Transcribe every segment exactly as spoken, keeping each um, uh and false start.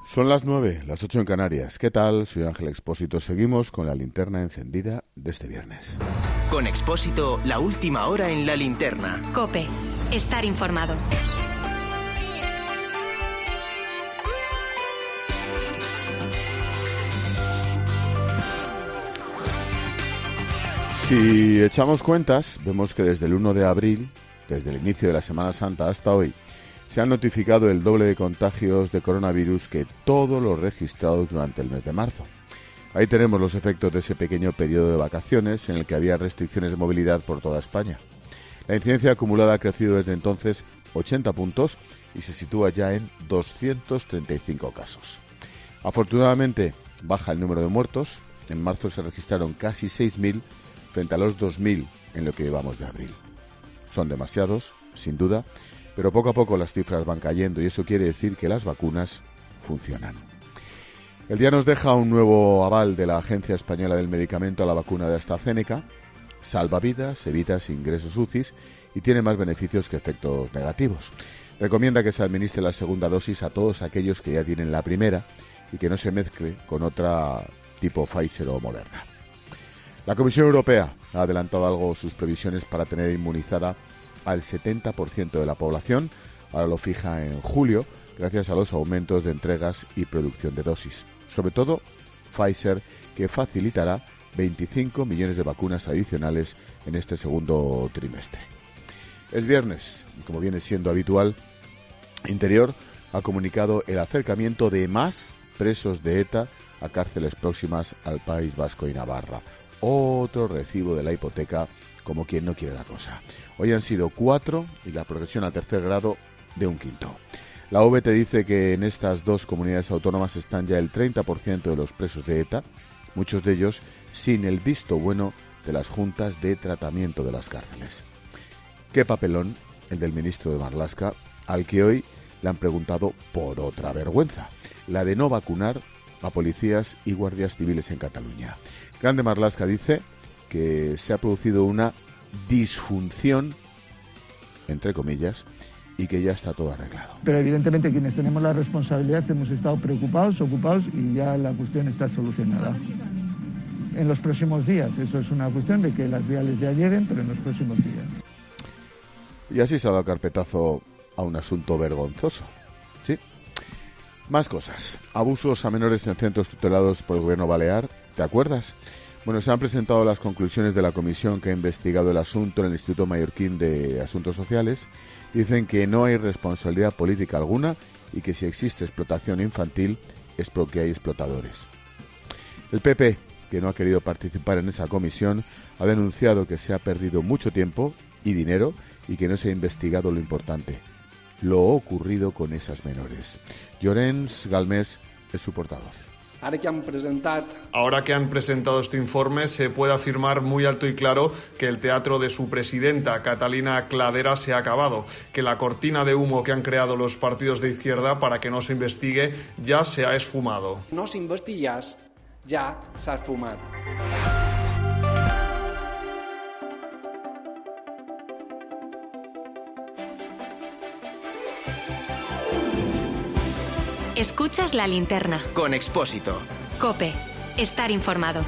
Son las nueve, las ocho en Canarias. ¿Qué tal? Soy Ángel Expósito. Seguimos con la linterna encendida de este viernes. Con Expósito, la última hora en la linterna. COPE. Estar informado. Si echamos cuentas, vemos que desde el uno de abril, desde el inicio de la Semana Santa hasta hoy, se han notificado el doble de contagios de coronavirus que todos los registrados durante el mes de marzo. Ahí tenemos los efectos de ese pequeño periodo de vacaciones en el que había restricciones de movilidad por toda España. La incidencia acumulada ha crecido desde entonces ochenta puntos y se sitúa ya en doscientos treinta y cinco casos. Afortunadamente, baja el número de muertos. En marzo se registraron casi seis mil frente a los dos mil en lo que llevamos de abril. Son demasiados, sin duda, pero poco a poco las cifras van cayendo y eso quiere decir que las vacunas funcionan. El día nos deja un nuevo aval de la Agencia Española del Medicamento a la vacuna de AstraZeneca. Salva vidas, evita ingresos U C Is y tiene más beneficios que efectos negativos. Recomienda que se administre la segunda dosis a todos aquellos que ya tienen la primera y que no se mezcle con otra tipo Pfizer o Moderna. La Comisión Europea ha adelantado algo sus previsiones para tener inmunizada al setenta por ciento de la población. Ahora lo fija en julio, gracias a los aumentos de entregas y producción de dosis. Sobre todo Pfizer, que facilitará veinticinco millones de vacunas adicionales en este segundo trimestre. Es viernes, y como viene siendo habitual, Interior ha comunicado el acercamiento de más presos de ETA a cárceles próximas al País Vasco y Navarra. Otro recibo de la hipoteca, como quien no quiere la cosa. Hoy han sido cuatro y la progresión a tercer grado de un quinto. La U V T dice que en estas dos comunidades autónomas están ya el treinta por ciento de los presos de ETA, muchos de ellos sin el visto bueno de las juntas de tratamiento de las cárceles. Qué papelón el del ministro de Marlaska, al que hoy le han preguntado por otra vergüenza, la de no vacunar a policías y guardias civiles en Cataluña. Grande Marlaska dice que se ha producido una disfunción, entre comillas, y que ya está todo arreglado. Pero evidentemente quienes tenemos la responsabilidad hemos estado preocupados, ocupados y ya la cuestión está solucionada. En los próximos días, eso es una cuestión de que las viales ya lleguen, pero en los próximos días. Y así se ha dado carpetazo a un asunto vergonzoso, ¿sí? Más cosas. Abusos a menores en centros tutelados por el gobierno balear. ¿Te acuerdas? Bueno, se han presentado las conclusiones de la comisión que ha investigado el asunto en el Instituto Mallorquín de Asuntos Sociales. Dicen que no hay responsabilidad política alguna y que si existe explotación infantil es porque hay explotadores. El P P, que no ha querido participar en esa comisión, ha denunciado que se ha perdido mucho tiempo y dinero y que no se ha investigado lo importante, lo ocurrido con esas menores. Llorenç Galmés es su portavoz. Ahora que han presentado... Ahora que han presentado este informe, se puede afirmar muy alto y claro que el teatro de su presidenta, Catalina Cladera, se ha acabado, que la cortina de humo que han creado los partidos de izquierda para que no se investigue ya se ha esfumado. No s'investigués, ja s'ha esfumat. Escuchas la linterna. Con Expósito. COPE. Estar informado.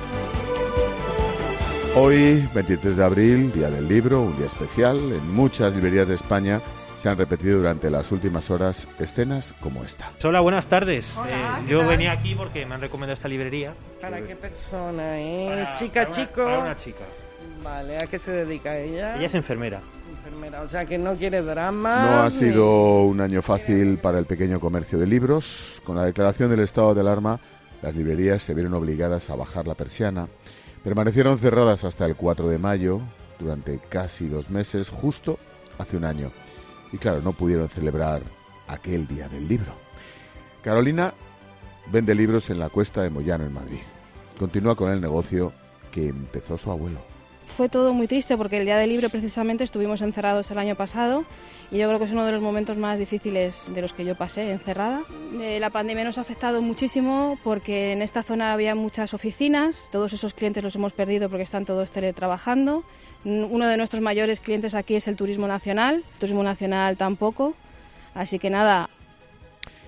Hoy, veintitrés de abril, Día del Libro, un día especial. En muchas librerías de España se han repetido durante las últimas horas escenas como esta. Hola, buenas tardes. Hola, eh, yo venía aquí porque me han recomendado esta librería. ¿Para qué persona, eh? Para, ¿Chica, para una, chico? Para una chica. Vale, ¿a qué se dedica ella? Ella es enfermera. Enfermera, o sea que no quiere drama. No ha ni... sido un año fácil para el pequeño comercio de libros. Con la declaración del estado de alarma, las librerías se vieron obligadas a bajar la persiana. Permanecieron cerradas hasta el cuatro de mayo, durante casi dos meses, justo hace un año. Y claro, no pudieron celebrar aquel Día del Libro. Carolina vende libros en la Cuesta de Moyano, en Madrid. Continúa con el negocio que empezó su abuelo. Fue todo muy triste porque el Día del Libro precisamente estuvimos encerrados el año pasado y yo creo que es uno de los momentos más difíciles de los que yo pasé encerrada. Eh, la pandemia nos ha afectado muchísimo porque en esta zona había muchas oficinas, todos esos clientes los hemos perdido porque están todos teletrabajando. Uno de nuestros mayores clientes aquí es el turismo nacional, turismo nacional tampoco, así que nada.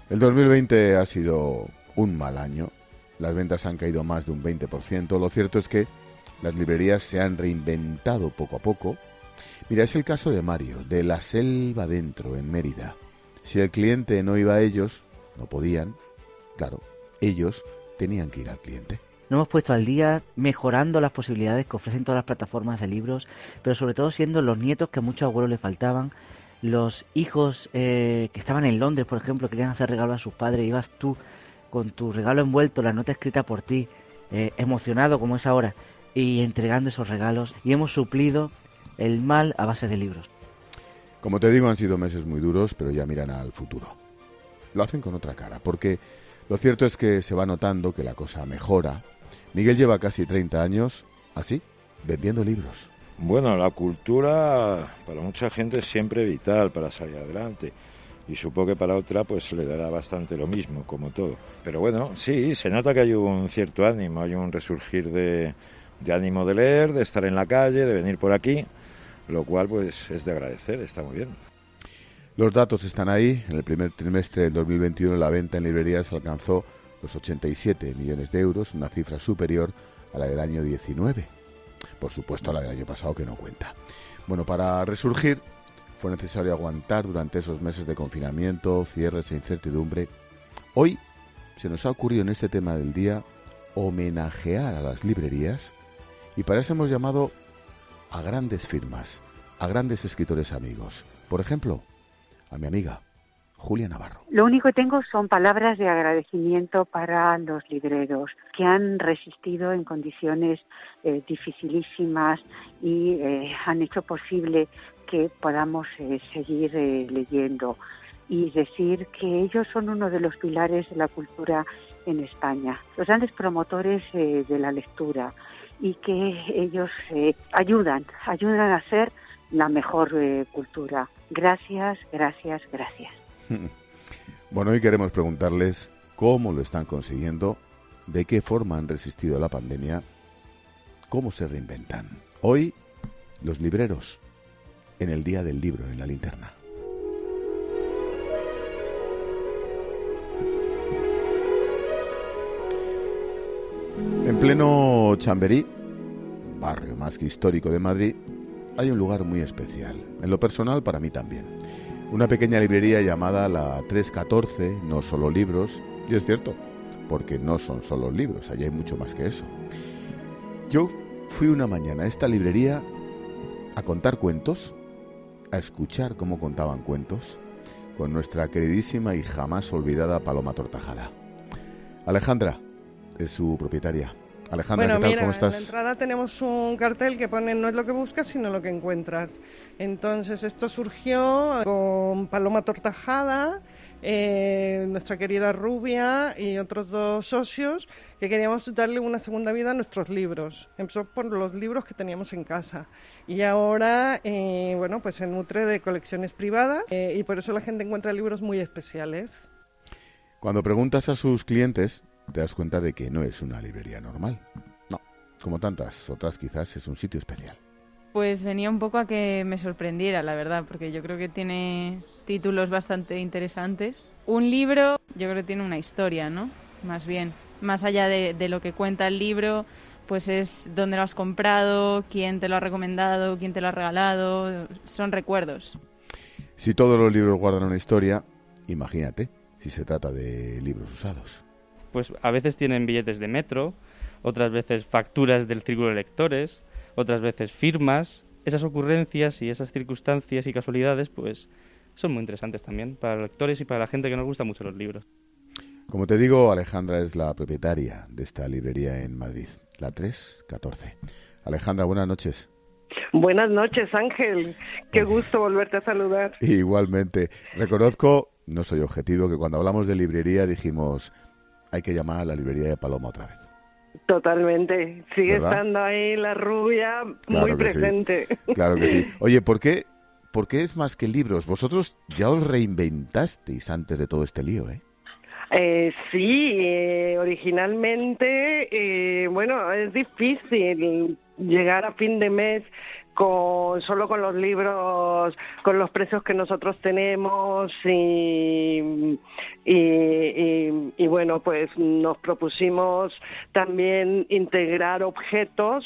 El dos mil veinte ha sido un mal año. Las ventas han caído más de un veinte por ciento. Lo cierto es que las librerías se han reinventado poco a poco. Mira, es el caso de Mario, de La Selva Dentro, en Mérida. Si el cliente no iba a ellos, no podían. Claro, ellos tenían que ir al cliente. Nos hemos puesto al día mejorando las posibilidades que ofrecen todas las plataformas de libros, pero sobre todo siendo los nietos que a muchos abuelos le faltaban, los hijos eh, que estaban en Londres, por ejemplo, querían hacer regalos a sus padres, ibas tú con tu regalo envuelto, la nota escrita por ti, eh, emocionado como es ahora, y entregando esos regalos, y hemos suplido el mal a base de libros. Como te digo, han sido meses muy duros, pero ya miran al futuro. Lo hacen con otra cara, porque lo cierto es que se va notando que la cosa mejora. Miguel lleva casi treinta años, así, vendiendo libros. Bueno, la cultura para mucha gente es siempre vital para salir adelante. Y supongo que para otra pues le dará bastante lo mismo, como todo. Pero bueno, sí, se nota que hay un cierto ánimo, hay un resurgir de, de ánimo de leer, de estar en la calle, de venir por aquí, lo cual pues es de agradecer, está muy bien. Los datos están ahí. En el primer trimestre del dos mil veintiuno la venta en librerías alcanzó los ochenta y siete millones de euros, una cifra superior a la del año diecinueve. Por supuesto, a la del año pasado, que no cuenta. Bueno, para resurgir fue necesario aguantar durante esos meses de confinamiento, cierres e incertidumbre. Hoy se nos ha ocurrido en este tema del día homenajear a las librerías, y para eso hemos llamado a grandes firmas, a grandes escritores amigos. Por ejemplo, a mi amiga Julia Navarro. Lo único que tengo son palabras de agradecimiento para los libreros que han resistido en condiciones eh, dificilísimas y eh, han hecho posible que podamos eh, seguir eh, leyendo, y decir que ellos son uno de los pilares de la cultura en España, los grandes promotores eh, de la lectura, y que ellos eh, ayudan, ayudan a hacer la mejor eh, cultura. Gracias, gracias, gracias. Bueno, hoy queremos preguntarles cómo lo están consiguiendo, de qué forma han resistido la pandemia, cómo se reinventan. Hoy, los libreros, en el Día del Libro, en La Linterna. En pleno Chamberí, barrio más que histórico de Madrid, hay un lugar muy especial. En lo personal, para mí también. Una pequeña librería llamada la tres catorce, no solo libros, y es cierto, porque no son solo libros, allí hay mucho más que eso. Yo fui una mañana a esta librería a contar cuentos, a escuchar cómo contaban cuentos, con nuestra queridísima y jamás olvidada Paloma Tortajada. Alejandra es su propietaria. Alejandra, bueno, ¿qué tal? Mira, ¿Cómo estás? En la entrada tenemos un cartel que pone no es lo que buscas, sino lo que encuentras. Entonces, esto surgió con Paloma Tortajada, eh, nuestra querida Rubia y otros dos socios, que queríamos darle una segunda vida a nuestros libros. Empezó por los libros que teníamos en casa. Y ahora, eh, bueno, pues se nutre de colecciones privadas, eh, y por eso la gente encuentra libros muy especiales. Cuando preguntas a sus clientes, te das cuenta de que no es una librería normal. No, como tantas otras quizás es un sitio especial. Pues venía un poco a que me sorprendiera, la verdad, porque yo creo que tiene títulos bastante interesantes. Un libro, yo creo que tiene una historia, ¿no? Más bien, más allá de, de lo que cuenta el libro, pues es dónde lo has comprado, quién te lo ha recomendado, quién te lo ha regalado, son recuerdos. Si todos los libros guardan una historia, imagínate si se trata de libros usados. Pues a veces tienen billetes de metro, otras veces facturas del círculo de lectores, otras veces firmas. Esas ocurrencias y esas circunstancias y casualidades pues son muy interesantes también para los lectores y para la gente que nos gustan mucho los libros. Como te digo, Alejandra es la propietaria de esta librería en Madrid, la tres catorce. Alejandra, buenas noches. Buenas noches, Ángel. Qué gusto volverte a saludar. Igualmente. Reconozco, no soy objetivo, que cuando hablamos de librería dijimos hay que llamar a la librería de Paloma otra vez. Totalmente. Sigue ¿verdad? Estando ahí la Rubia, claro muy presente. Sí. Claro que sí. Oye, ¿por qué, ¿por qué es más que libros? Vosotros ya os reinventasteis antes de todo este lío, ¿eh? Eh, sí, eh, originalmente, eh, bueno, es difícil llegar a fin de mes con solo con los libros, con los precios que nosotros tenemos y, Y, y, y bueno, pues nos propusimos también integrar objetos,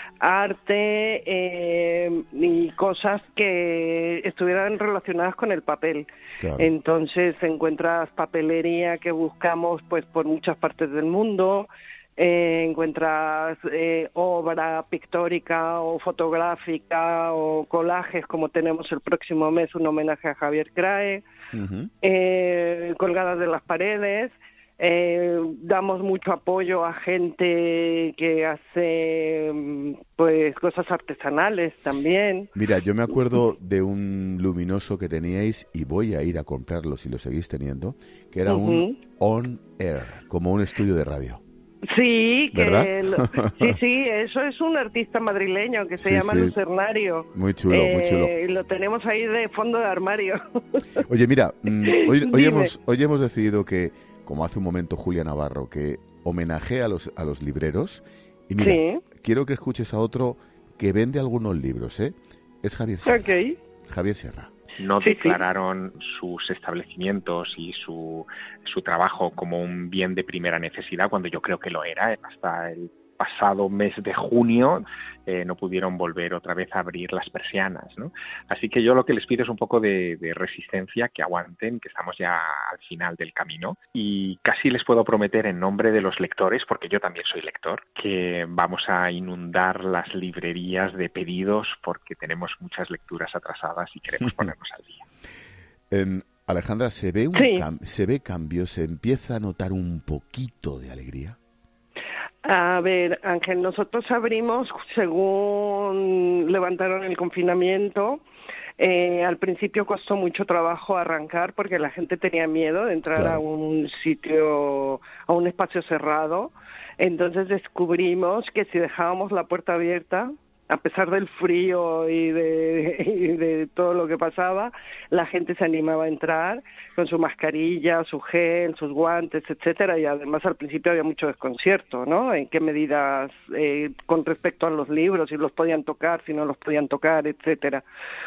arte eh, y cosas que estuvieran relacionadas con el papel. Claro. Entonces encuentras papelería que buscamos pues por muchas partes del mundo. Eh, encuentras eh, obra pictórica o fotográfica o collages, como tenemos el próximo mes un homenaje a Javier Crae, uh-huh. eh, colgadas de las paredes. Eh, damos mucho apoyo a gente que hace pues cosas artesanales también. Mira, yo me acuerdo de un luminoso que teníais, y voy a ir a comprarlo si lo seguís teniendo, que era uh-huh. un On Air, como un estudio de radio. Sí, que ¿verdad? Lo, sí, sí, eso es un artista madrileño que se sí, llama sí. Lucernario. Muy chulo, eh, muy chulo. Y lo tenemos ahí de fondo de armario. Oye, mira, hoy, hoy, hemos, hoy hemos decidido que, como hace un momento Julia Navarro, que homenajea a los, a los libreros. Y mira, sí. quiero que escuches a otro que vende algunos libros, ¿eh? Es Javier Sierra. Okay. Javier Sierra. No sí, declararon sí. sus establecimientos y su, su trabajo como un bien de primera necesidad, cuando yo creo que lo era. Hasta el pasado mes de junio eh, no pudieron volver otra vez a abrir las persianas, ¿no? Así que yo lo que les pido es un poco de, de resistencia, que aguanten, que estamos ya al final del camino, y casi les puedo prometer en nombre de los lectores, porque yo también soy lector, que vamos a inundar las librerías de pedidos porque tenemos muchas lecturas atrasadas y queremos ponernos al día. En Alejandra, ¿se ve un sí. cam- se ve cambio? ¿Se empieza a notar un poquito de alegría? A ver, Ángel, nosotros abrimos según levantaron el confinamiento. Eh, al principio costó mucho trabajo arrancar porque la gente tenía miedo de entrar claro. a un sitio, a un espacio cerrado. Entonces descubrimos que si dejábamos la puerta abierta, a pesar del frío y de, y de todo lo que pasaba, la gente se animaba a entrar con su mascarilla, su gel, sus guantes, etcétera, y además al principio había mucho desconcierto, ¿no? En qué medidas eh, con respecto a los libros, si los podían tocar, si no los podían tocar, etcétera.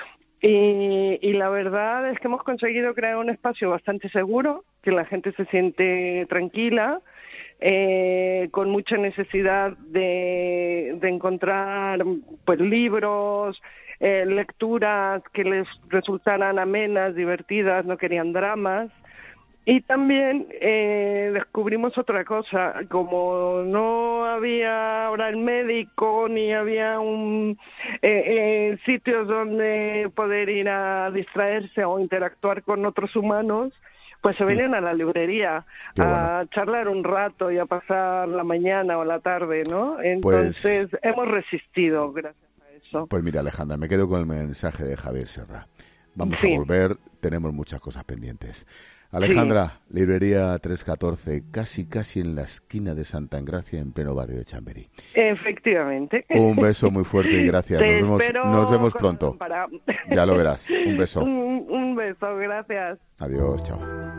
Y, y la verdad es que hemos conseguido crear un espacio bastante seguro, que la gente se siente tranquila, Eh, con mucha necesidad de, de encontrar pues libros, eh, lecturas que les resultaran amenas, divertidas, no querían dramas. Y también eh, descubrimos otra cosa, como no había ahora el médico ni había un eh, eh, sitios donde poder ir a distraerse o interactuar con otros humanos, pues se venían a la librería Qué a bueno. charlar un rato y a pasar la mañana o la tarde, ¿no? Entonces pues, hemos resistido gracias a eso. Pues mira, Alejandra, me quedo con el mensaje de Javier Sierra. Vamos sí. a volver, tenemos muchas cosas pendientes. Alejandra, sí. librería trescientos catorce, casi casi en la esquina de Santa Engracia, en pleno barrio de Chamberí. Efectivamente. Un beso muy fuerte y gracias. Te nos vemos, nos vemos pronto. Para... Ya lo verás. Un beso. Un, un beso, gracias. Adiós, chao.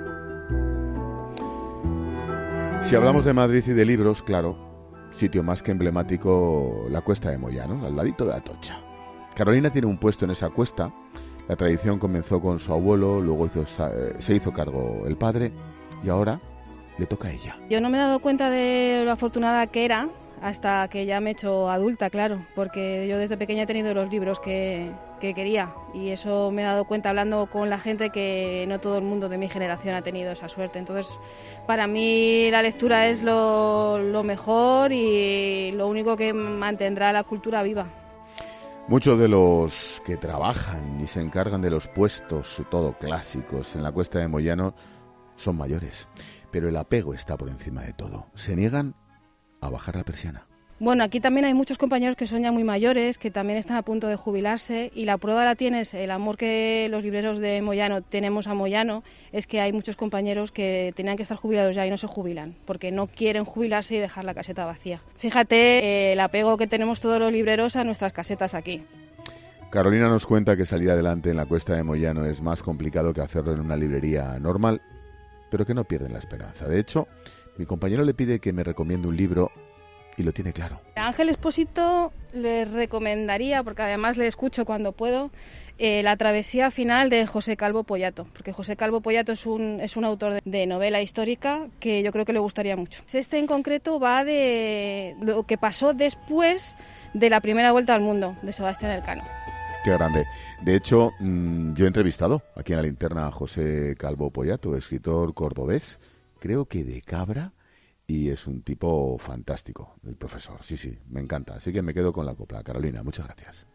Si hablamos de Madrid y de libros, claro, sitio más que emblemático, la Cuesta de Moyano, al ladito de Atocha. Carolina tiene un puesto en esa cuesta. La tradición comenzó con su abuelo, luego hizo, se hizo cargo el padre y ahora le toca a ella. Yo no me he dado cuenta de lo afortunada que era hasta que ya me he hecho adulta, claro, porque yo desde pequeña he tenido los libros que, que quería y eso me he dado cuenta hablando con la gente que no todo el mundo de mi generación ha tenido esa suerte. Entonces, para mí la lectura es lo, lo mejor y lo único que mantendrá la cultura viva. Muchos de los que trabajan y se encargan de los puestos, todo clásicos, en la Cuesta de Moyano, son mayores, pero el apego está por encima de todo. Se niegan a bajar la persiana. Bueno, aquí también hay muchos compañeros que son ya muy mayores, que también están a punto de jubilarse y la prueba la tienes, el amor que los libreros de Moyano tenemos a Moyano, es que hay muchos compañeros que tenían que estar jubilados ya y no se jubilan, porque no quieren jubilarse y dejar la caseta vacía. Fíjate eh, el apego que tenemos todos los libreros a nuestras casetas aquí. Carolina nos cuenta que salir adelante en la Cuesta de Moyano es más complicado que hacerlo en una librería normal, pero que no pierden la esperanza. De hecho, mi compañero le pide que me recomiende un libro y lo tiene claro. Ángel Expósito les recomendaría, porque además le escucho cuando puedo, eh, La travesía final de José Calvo Pollato, porque José Calvo Pollato es un, es un autor de, de novela histórica que yo creo que le gustaría mucho. Este en concreto va de lo que pasó después de la primera vuelta al mundo de Sebastián Elcano. Qué grande. De hecho, mmm, yo he entrevistado aquí en La Linterna a José Calvo Pollato, escritor cordobés, creo que de Cabra, y es un tipo fantástico, el profesor. Sí, sí, me encanta. Así que me quedo con la copla. Carolina, muchas gracias.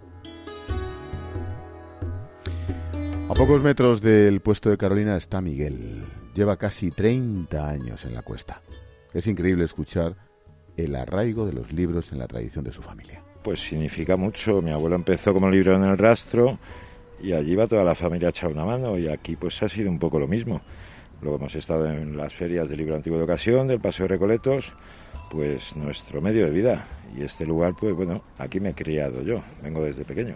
A pocos metros del puesto de Carolina está Miguel. Lleva casi treinta años en la cuesta. Es increíble escuchar el arraigo de los libros en la tradición de su familia. Pues significa mucho. Mi abuelo empezó como librero en el Rastro y allí va toda la familia a echar una mano, y aquí pues ha sido un poco lo mismo. Luego hemos estado en las ferias del libro antiguo de ocasión, del Paseo de Recoletos, pues nuestro medio de vida. Y este lugar, pues bueno, aquí me he criado yo, vengo desde pequeño.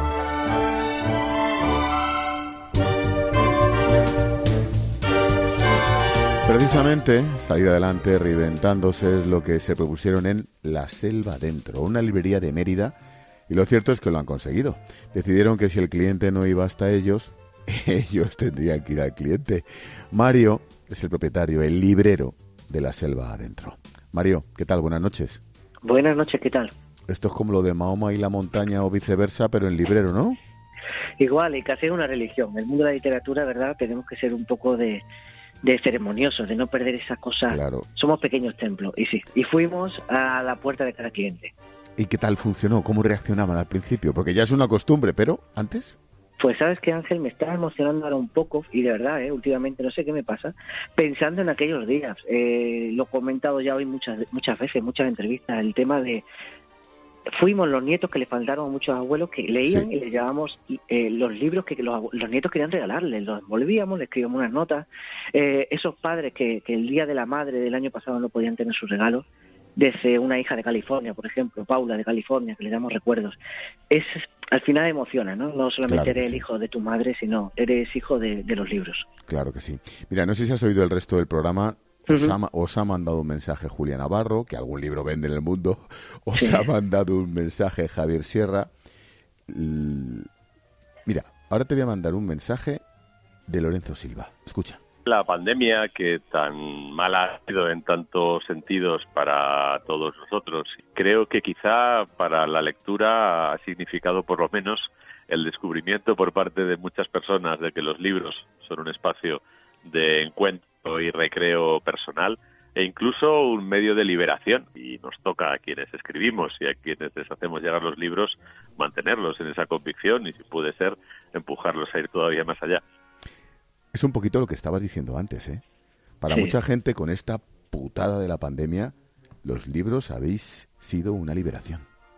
Precisamente, salir adelante reinventándose es lo que se propusieron en La Selva Dentro, una librería de Mérida, y lo cierto es que lo han conseguido. Decidieron que si el cliente no iba hasta ellos, ellos tendrían que ir al cliente. Mario es el propietario, el librero de La Selva Adentro. Mario, ¿qué tal? Buenas noches. Buenas noches, ¿qué tal? Esto es como lo de Mahoma y la montaña o viceversa, pero en librero, ¿no? Igual, y casi es una religión. En el mundo de la literatura, ¿verdad? Tenemos que ser un poco de, de ceremoniosos, de no perder esa cosa. Claro. Somos pequeños templos, y sí. Y fuimos a la puerta de cada cliente. ¿Y qué tal funcionó? ¿Cómo reaccionaban al principio? Porque ya es una costumbre, pero ¿antes? Pues sabes que, Ángel, me está emocionando ahora un poco, y de verdad, ¿eh? últimamente no sé qué me pasa, pensando en aquellos días. Eh, lo he comentado ya hoy muchas muchas veces, muchas entrevistas, el tema de... Fuimos los nietos que le faltaron a muchos abuelos que leían, sí, y les llevábamos eh, los libros que los, los nietos querían regalarles, los envolvíamos, les escribíamos unas notas. Eh, esos padres que, que el Día de la Madre del año pasado no podían tener sus regalos, desde una hija de California, por ejemplo, Paula de California, que le damos recuerdos. Es, al final emociona, ¿no? No solamente claro eres sí. el hijo de tu madre, sino eres hijo de, de los libros. Claro que sí. Mira, no sé si has oído el resto del programa. Os, uh-huh. ha, os ha mandado un mensaje Julia Navarro, que algún libro vende en el mundo. Os sí. ha mandado un mensaje Javier Sierra. L... Mira, ahora te voy a mandar un mensaje de Lorenzo Silva. Escucha. La pandemia, que tan mal ha sido en tantos sentidos para todos nosotros, creo que quizá para la lectura ha significado por lo menos el descubrimiento por parte de muchas personas de que los libros son un espacio de encuentro y recreo personal e incluso un medio de liberación, y nos toca a quienes escribimos y a quienes les hacemos llegar los libros mantenerlos en esa convicción y, si puede ser, empujarlos a ir todavía más allá. Es un poquito lo que estabas diciendo antes, ¿eh? Para sí. mucha gente, con esta putada de la pandemia, los libros habéis sido una liberación.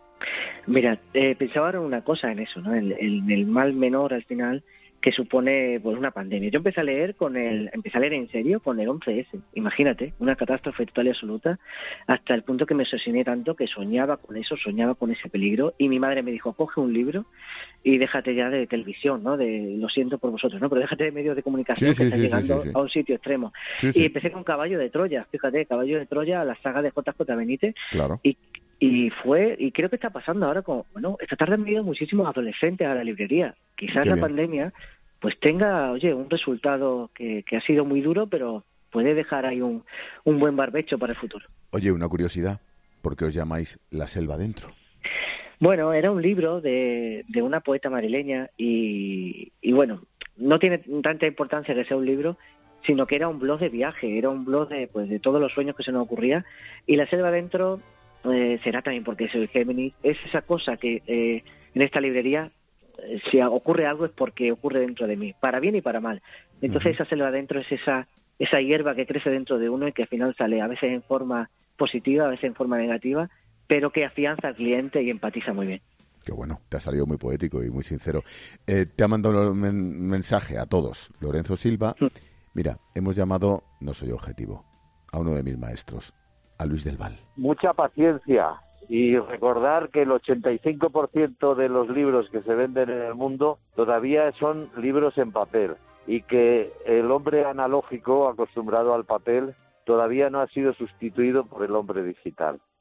Mira, eh, pensaba ahora una cosa en eso, ¿no? El, el, el mal menor al final que supone pues una pandemia. Yo empecé a leer con el, empecé a leer en serio con el once ese. Imagínate, una catástrofe total y absoluta, hasta el punto que me obsesioné tanto que soñaba con eso, soñaba con ese peligro, y mi madre me dijo, coge un libro y déjate ya de televisión, ¿no? De lo siento por vosotros, ¿no? Pero déjate de medios de comunicación, sí, que sí, estás sí, llegando sí, sí. a un sitio extremo. Sí, sí. Y empecé con Caballo de Troya, fíjate, Caballo de Troya, la saga de J J Benítez. Claro. Y Y fue, y creo que está pasando ahora con, bueno, esta tarde han venido muchísimos adolescentes a la librería. Quizás Qué la bien. pandemia pues tenga, oye, un resultado que, que ha sido muy duro, pero puede dejar ahí un, un buen barbecho para el futuro. Oye, una curiosidad, ¿por qué os llamáis La Selva Dentro? Bueno, era un libro de, de una poeta madrileña y, y bueno, no tiene tanta importancia que sea un libro, sino que era un blog de viaje, era un blog de, pues, de todos los sueños que se nos ocurría, y La Selva Dentro eh, será también porque soy Géminis, es esa cosa que eh, en esta librería, eh, si ocurre algo es porque ocurre dentro de mí, para bien y para mal. Entonces uh-huh. esa selva dentro es esa, esa hierba que crece dentro de uno y que al final sale a veces en forma positiva, a veces en forma negativa, pero que afianza al cliente y empatiza muy bien. Qué bueno, te ha salido muy poético y muy sincero. Eh, te ha mandado un men- mensaje a todos, Lorenzo Silva. Mm. Mira, hemos llamado, no soy objetivo, a uno de mis maestros, a Luis del Val. Mucha paciencia y recordar que el ochenta y cinco por ciento de los libros que se venden en el mundo todavía son libros en papel y que el hombre analógico, acostumbrado al papel, todavía no ha sido sustituido por el hombre digital.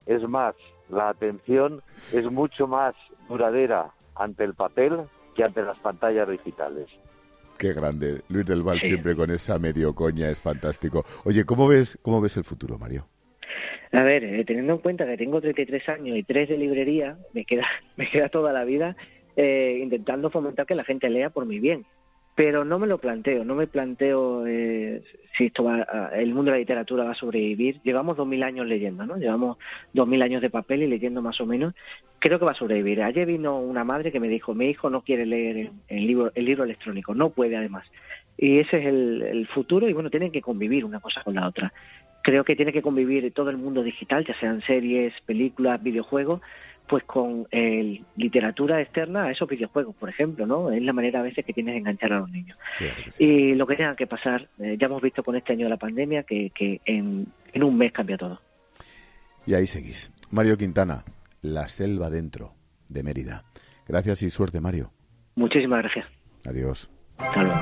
Es más, la atención es mucho más duradera ante el papel que ante las pantallas digitales. Qué grande. Luis del Val, sí, siempre con esa medio coña, es fantástico. Oye, ¿cómo ves, cómo ves el futuro, Mario? A ver, eh, teniendo en cuenta que tengo treinta y tres años y tres de librería, me queda, me queda toda la vida eh, intentando fomentar que la gente lea por mi bien. Pero no me lo planteo, no me planteo eh, si esto va a, el mundo de la literatura va a sobrevivir. Llevamos dos mil años leyendo, ¿no? Llevamos dos mil años de papel y leyendo más o menos. Creo que va a sobrevivir. Ayer vino una madre que me dijo, mi hijo no quiere leer el, el libro el libro electrónico, no puede además. Y ese es el, el futuro y bueno, tienen que convivir una cosa con la otra. Creo que tiene que convivir todo el mundo digital, ya sean series, películas, videojuegos, pues con eh, literatura externa a esos videojuegos, por ejemplo, ¿no? Es la manera a veces que tienes de enganchar a los niños. Claro que sí. Y lo que tenga que pasar, eh, ya hemos visto con este año de la pandemia que, que en, en un mes cambia todo. Y ahí seguís. Mario Quintana, La selva dentro, de Mérida. Gracias y suerte, Mario. Muchísimas gracias. Adiós. Hasta luego.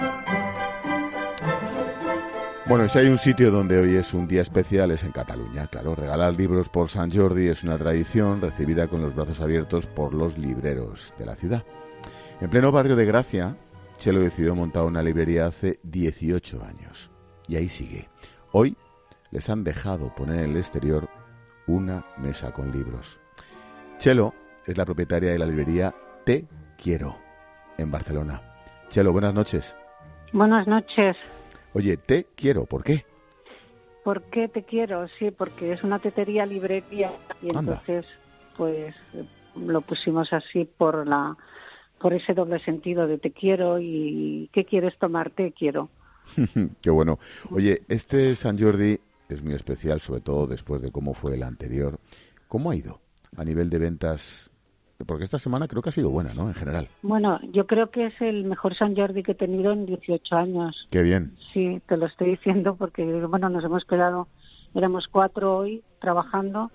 Bueno, si hay un sitio donde hoy es un día especial es en Cataluña. Claro, regalar libros por Sant Jordi es una tradición recibida con los brazos abiertos por los libreros de la ciudad. En pleno barrio de Gracia, Chelo decidió montar una librería hace dieciocho años. Y ahí sigue. Hoy les han dejado poner en el exterior una mesa con libros. Chelo es la propietaria de la librería Te Quiero, en Barcelona. Chelo, buenas noches. Buenas noches. Oye, Te Quiero, ¿por qué? ¿Por qué Te Quiero? Sí, porque es una tetería librería y Anda. Entonces pues lo pusimos así por la por ese doble sentido de Te Quiero y ¿qué quieres tomar? Te Quiero. Qué bueno. Oye, este Sant Jordi es muy especial, sobre todo después de cómo fue el anterior. ¿Cómo ha ido a nivel de ventas? Porque esta semana creo que ha sido buena, ¿no? En general. Bueno, yo creo que es el mejor Sant Jordi que he tenido en dieciocho años. Qué bien. Sí, te lo estoy diciendo porque, bueno, nos hemos quedado, éramos cuatro hoy trabajando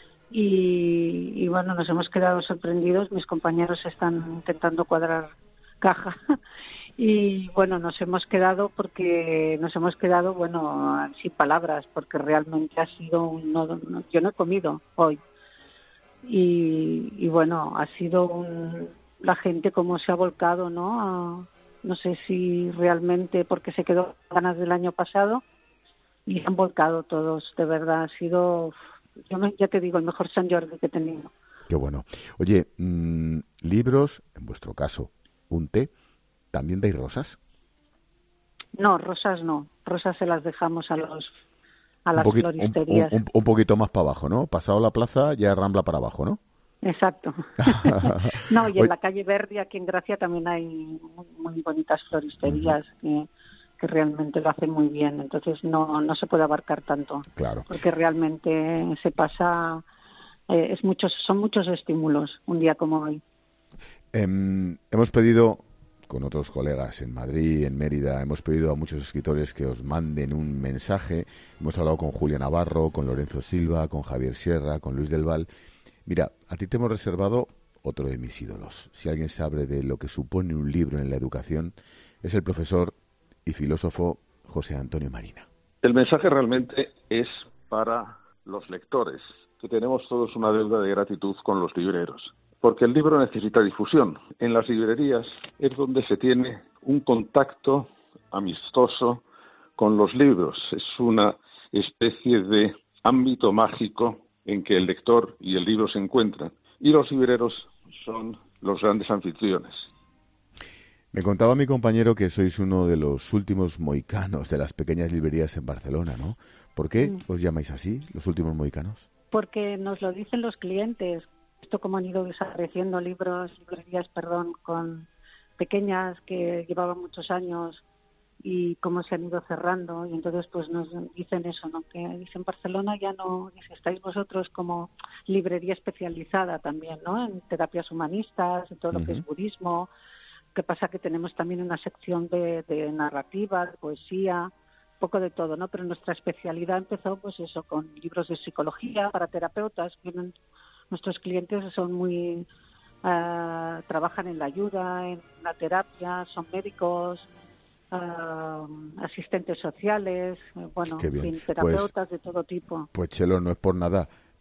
y, y bueno, nos hemos quedado sorprendidos. Mis compañeros están intentando cuadrar caja y, bueno, nos hemos quedado porque, nos hemos quedado, bueno, sin palabras porque realmente ha sido un, no, no, yo no he comido hoy. Y, y bueno, ha sido un, la gente como se ha volcado, ¿no? A, no sé si realmente porque se quedó con ganas del año pasado y se han volcado todos, de verdad. Ha sido, yo me, ya te digo, el mejor Sant Jordi que he tenido. Qué bueno. Oye, mmm, libros, en vuestro caso, un té, ¿también dais rosas? No, rosas no. Rosas se las dejamos a los... a las un poquito, floristerías. Un, un, un poquito más para abajo, ¿no? Pasado la plaza, ya Rambla para abajo, ¿no? Exacto. No, y en la calle Verdi, aquí en Gracia, también hay muy, muy bonitas floristerías uh-huh. que, que realmente lo hacen muy bien. Entonces no no se puede abarcar tanto. Claro. Porque realmente se pasa... Eh, es muchos son muchos estímulos un día como hoy. Eh, hemos pedido... con otros colegas en Madrid, en Mérida, hemos pedido a muchos escritores que os manden un mensaje. Hemos hablado con Julia Navarro, con Lorenzo Silva, con Javier Sierra, con Luis del Val. Mira, a ti te hemos reservado otro de mis ídolos. Si alguien sabe de lo que supone un libro en la educación, es el profesor y filósofo José Antonio Marina. El mensaje realmente es para los lectores, que tenemos todos una deuda de gratitud con los libreros. Porque el libro necesita difusión. En las librerías es donde se tiene un contacto amistoso con los libros. Es una especie de ámbito mágico en que el lector y el libro se encuentran. Y los libreros son los grandes anfitriones. Me contaba mi compañero que sois uno de los últimos mohicanos de las pequeñas librerías en Barcelona, ¿no? ¿Por qué mm. os llamáis así, los últimos mohicanos? Porque nos lo dicen los clientes. Esto como han ido desapareciendo libros, librerías, perdón, con pequeñas que llevaban muchos años y cómo se han ido cerrando y entonces pues nos dicen eso, ¿no? Que dicen Barcelona ya no, dice, estáis vosotros como librería especializada también, ¿no? En terapias humanistas, en todo lo uh-huh. que es budismo. ¿Qué pasa? Que tenemos también una sección de, de narrativa, de poesía, un poco de todo, ¿no? Pero nuestra especialidad empezó pues eso, con libros de psicología para terapeutas. Vienen, nuestros clientes son muy uh, trabajan en la ayuda, en la terapia, son médicos, uh, asistentes sociales, bueno, en fin, terapeutas pues, de todo tipo. Pues Chelo, no es por nada,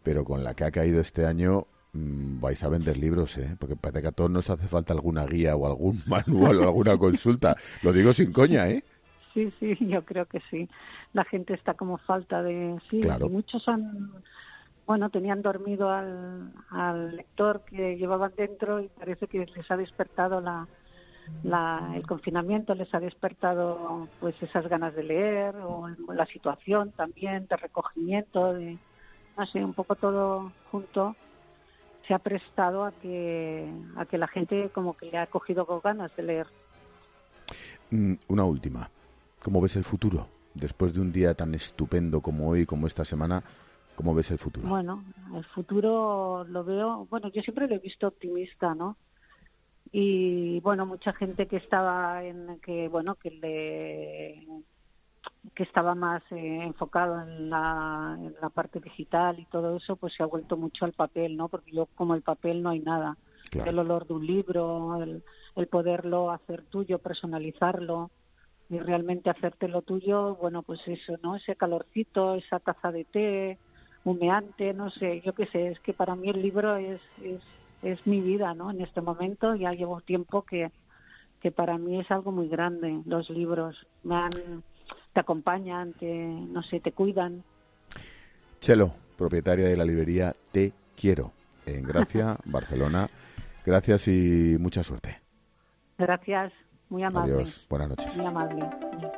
pero con la que ha caído este año mmm, vais a vender libros, ¿eh? Porque parece que a todos nos hace falta alguna guía o algún manual o alguna consulta. Lo digo sin coña, ¿eh? Sí, sí, yo creo que sí. La gente está como falta de... Sí, claro. Muchos han... Bueno, tenían dormido al, al lector que llevaban dentro y parece que les ha despertado la, la, el confinamiento, les ha despertado pues esas ganas de leer o la situación también de recogimiento, de no sé, un poco todo junto se ha prestado a que a que la gente como que le ha cogido con ganas de leer. Una última. ¿Cómo ves el futuro? Después de un día tan estupendo como hoy, como esta semana, ¿cómo ves el futuro? Bueno, el futuro lo veo, bueno, yo siempre lo he visto optimista, ¿no? Y bueno, mucha gente que estaba en, que bueno, que le, que estaba más eh, enfocado en la, en la parte digital y todo eso, pues se ha vuelto mucho al papel, ¿no? Porque yo como el papel no hay nada. Claro. El olor de un libro, el, el poderlo hacer tuyo, personalizarlo y realmente hacértelo tuyo, bueno, pues eso, ¿no? Ese calorcito, esa taza de té humeante, no sé, yo qué sé, es que para mí el libro es, es, es mi vida, ¿no? En este momento ya llevo tiempo que, que para mí es algo muy grande, los libros, me han, te acompañan, te, no sé, te cuidan. Chelo, propietaria de la librería Te Quiero, en Gracia, Barcelona, gracias y mucha suerte. Gracias, muy amable. Adiós, buenas noches. Muy amable.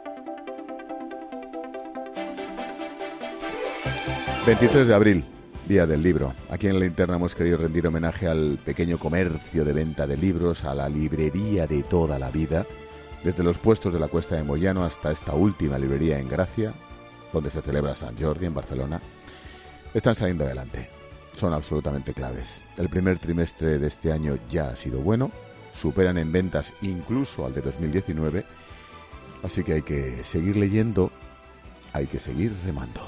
veintitrés de abril, Día del Libro. Aquí en La Linterna hemos querido rendir homenaje al pequeño comercio de venta de libros, a la librería de toda la vida, desde los puestos de la Cuesta de Moyano hasta esta última librería en Gracia, donde se celebra San Jordi, en Barcelona. Están saliendo adelante. Son absolutamente claves. El primer trimestre de este año ya ha sido bueno, superan en ventas incluso al de dos mil diecinueve, así que hay que seguir leyendo, hay que seguir remando.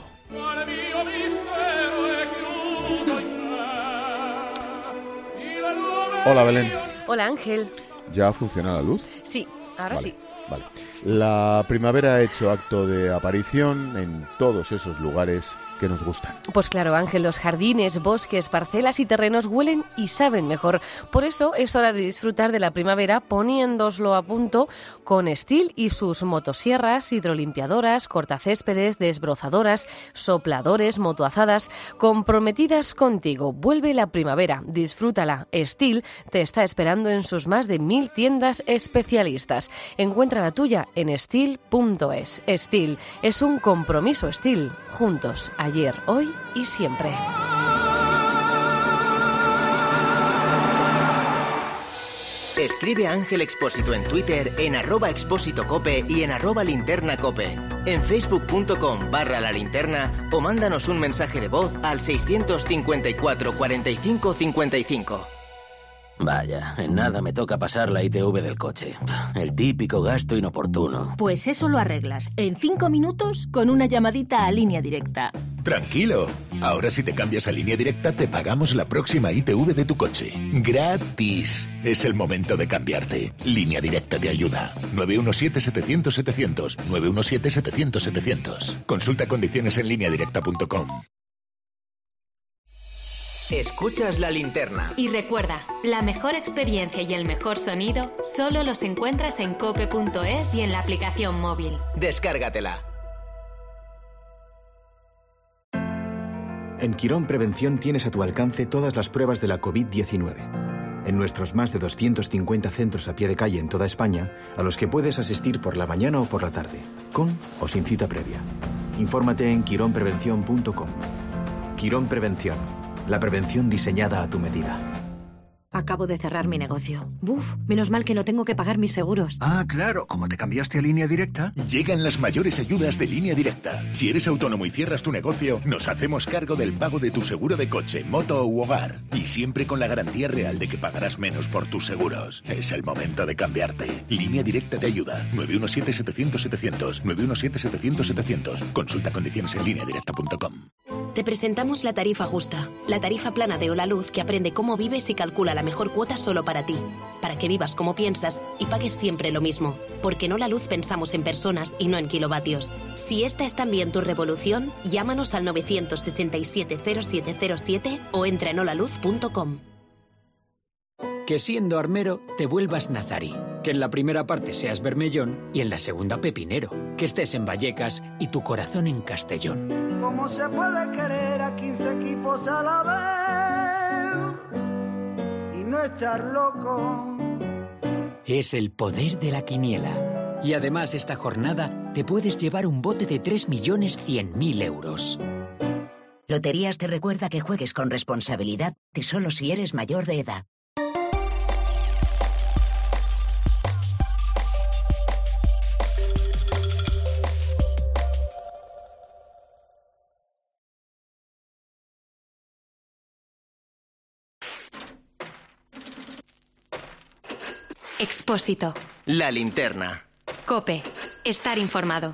Hola, Belén. Hola, Ángel. ¿Ya funciona la luz? Sí, ahora vale, sí. Vale. La primavera ha hecho acto de aparición en todos esos lugares que nos gustan. Pues claro, Ángel, los jardines, bosques, parcelas y terrenos huelen y saben mejor. Por eso es hora de disfrutar de la primavera poniéndoslo a punto con Stihl y sus motosierras, hidrolimpiadoras, cortacéspedes, desbrozadoras, sopladores, motoazadas, comprometidas contigo. Vuelve la primavera, disfrútala. Stihl te está esperando en sus más de mil tiendas especialistas. Encuentra la tuya en stihl punto es. Stihl es un compromiso Stihl. Juntos, ayer, hoy y siempre. Escribe a Ángel Expósito en Twitter, en arroba expósito cope y en arroba linterna cope. En facebook punto com barra la linterna o mándanos un mensaje de voz al seiscientos cincuenta y cuatro cuarenta y cinco cincuenta y cinco. Vaya, en nada me toca pasar la I T V del coche. El típico gasto inoportuno. Pues eso lo arreglas en cinco minutos con una llamadita a Línea Directa. Tranquilo. Ahora si te cambias a Línea Directa te pagamos la próxima I T V de tu coche. ¡Gratis! Es el momento de cambiarte. Línea Directa te ayuda. nueve uno siete setecientos setecientos. nueve uno siete setecientos setecientos. Consulta condiciones en línea directa punto com. Escuchas La Linterna. Y recuerda, la mejor experiencia y el mejor sonido solo los encuentras en cope punto es y en la aplicación móvil. Descárgatela. En Quirón Prevención tienes a tu alcance todas las pruebas de la covid diecinueve. En nuestros más de doscientos cincuenta centros a pie de calle en toda España, a los que puedes asistir por la mañana o por la tarde, con o sin cita previa. Infórmate en quirón prevención punto com. Quirón Prevención. La prevención diseñada a tu medida. Acabo de cerrar mi negocio. Buf, menos mal que no tengo que pagar mis seguros. Ah, claro, como te cambiaste a Línea Directa. Llegan las mayores ayudas de Línea Directa. Si eres autónomo y cierras tu negocio, nos hacemos cargo del pago de tu seguro de coche, moto u hogar. Y siempre con la garantía real de que pagarás menos por tus seguros. Es el momento de cambiarte. Línea Directa te ayuda. nueve uno siete setecientos setecientos. nueve uno siete setecientos setecientos. Consulta condiciones en línea directa punto com. Te presentamos la tarifa justa, la tarifa plana de Holaluz que aprende cómo vives y calcula la mejor cuota solo para ti, para que vivas como piensas y pagues siempre lo mismo, porque en Holaluz pensamos en personas y no en kilovatios. Si esta es también tu revolución, llámanos al nueve seis siete cero siete cero siete o entra en holaluz punto com. Que siendo armero te vuelvas nazarí, que en la primera parte seas Bermellón y en la segunda pepinero, que estés en Vallecas y tu corazón en Castellón. ¿Cómo se puede querer a quince equipos a la vez y no estar loco? Es el poder de la quiniela. Y además esta jornada te puedes llevar un bote de tres millones cien mil euros. Loterías te recuerda que juegues con responsabilidad y solo si eres mayor de edad. Expósito. La linterna. COPE. Estar informado.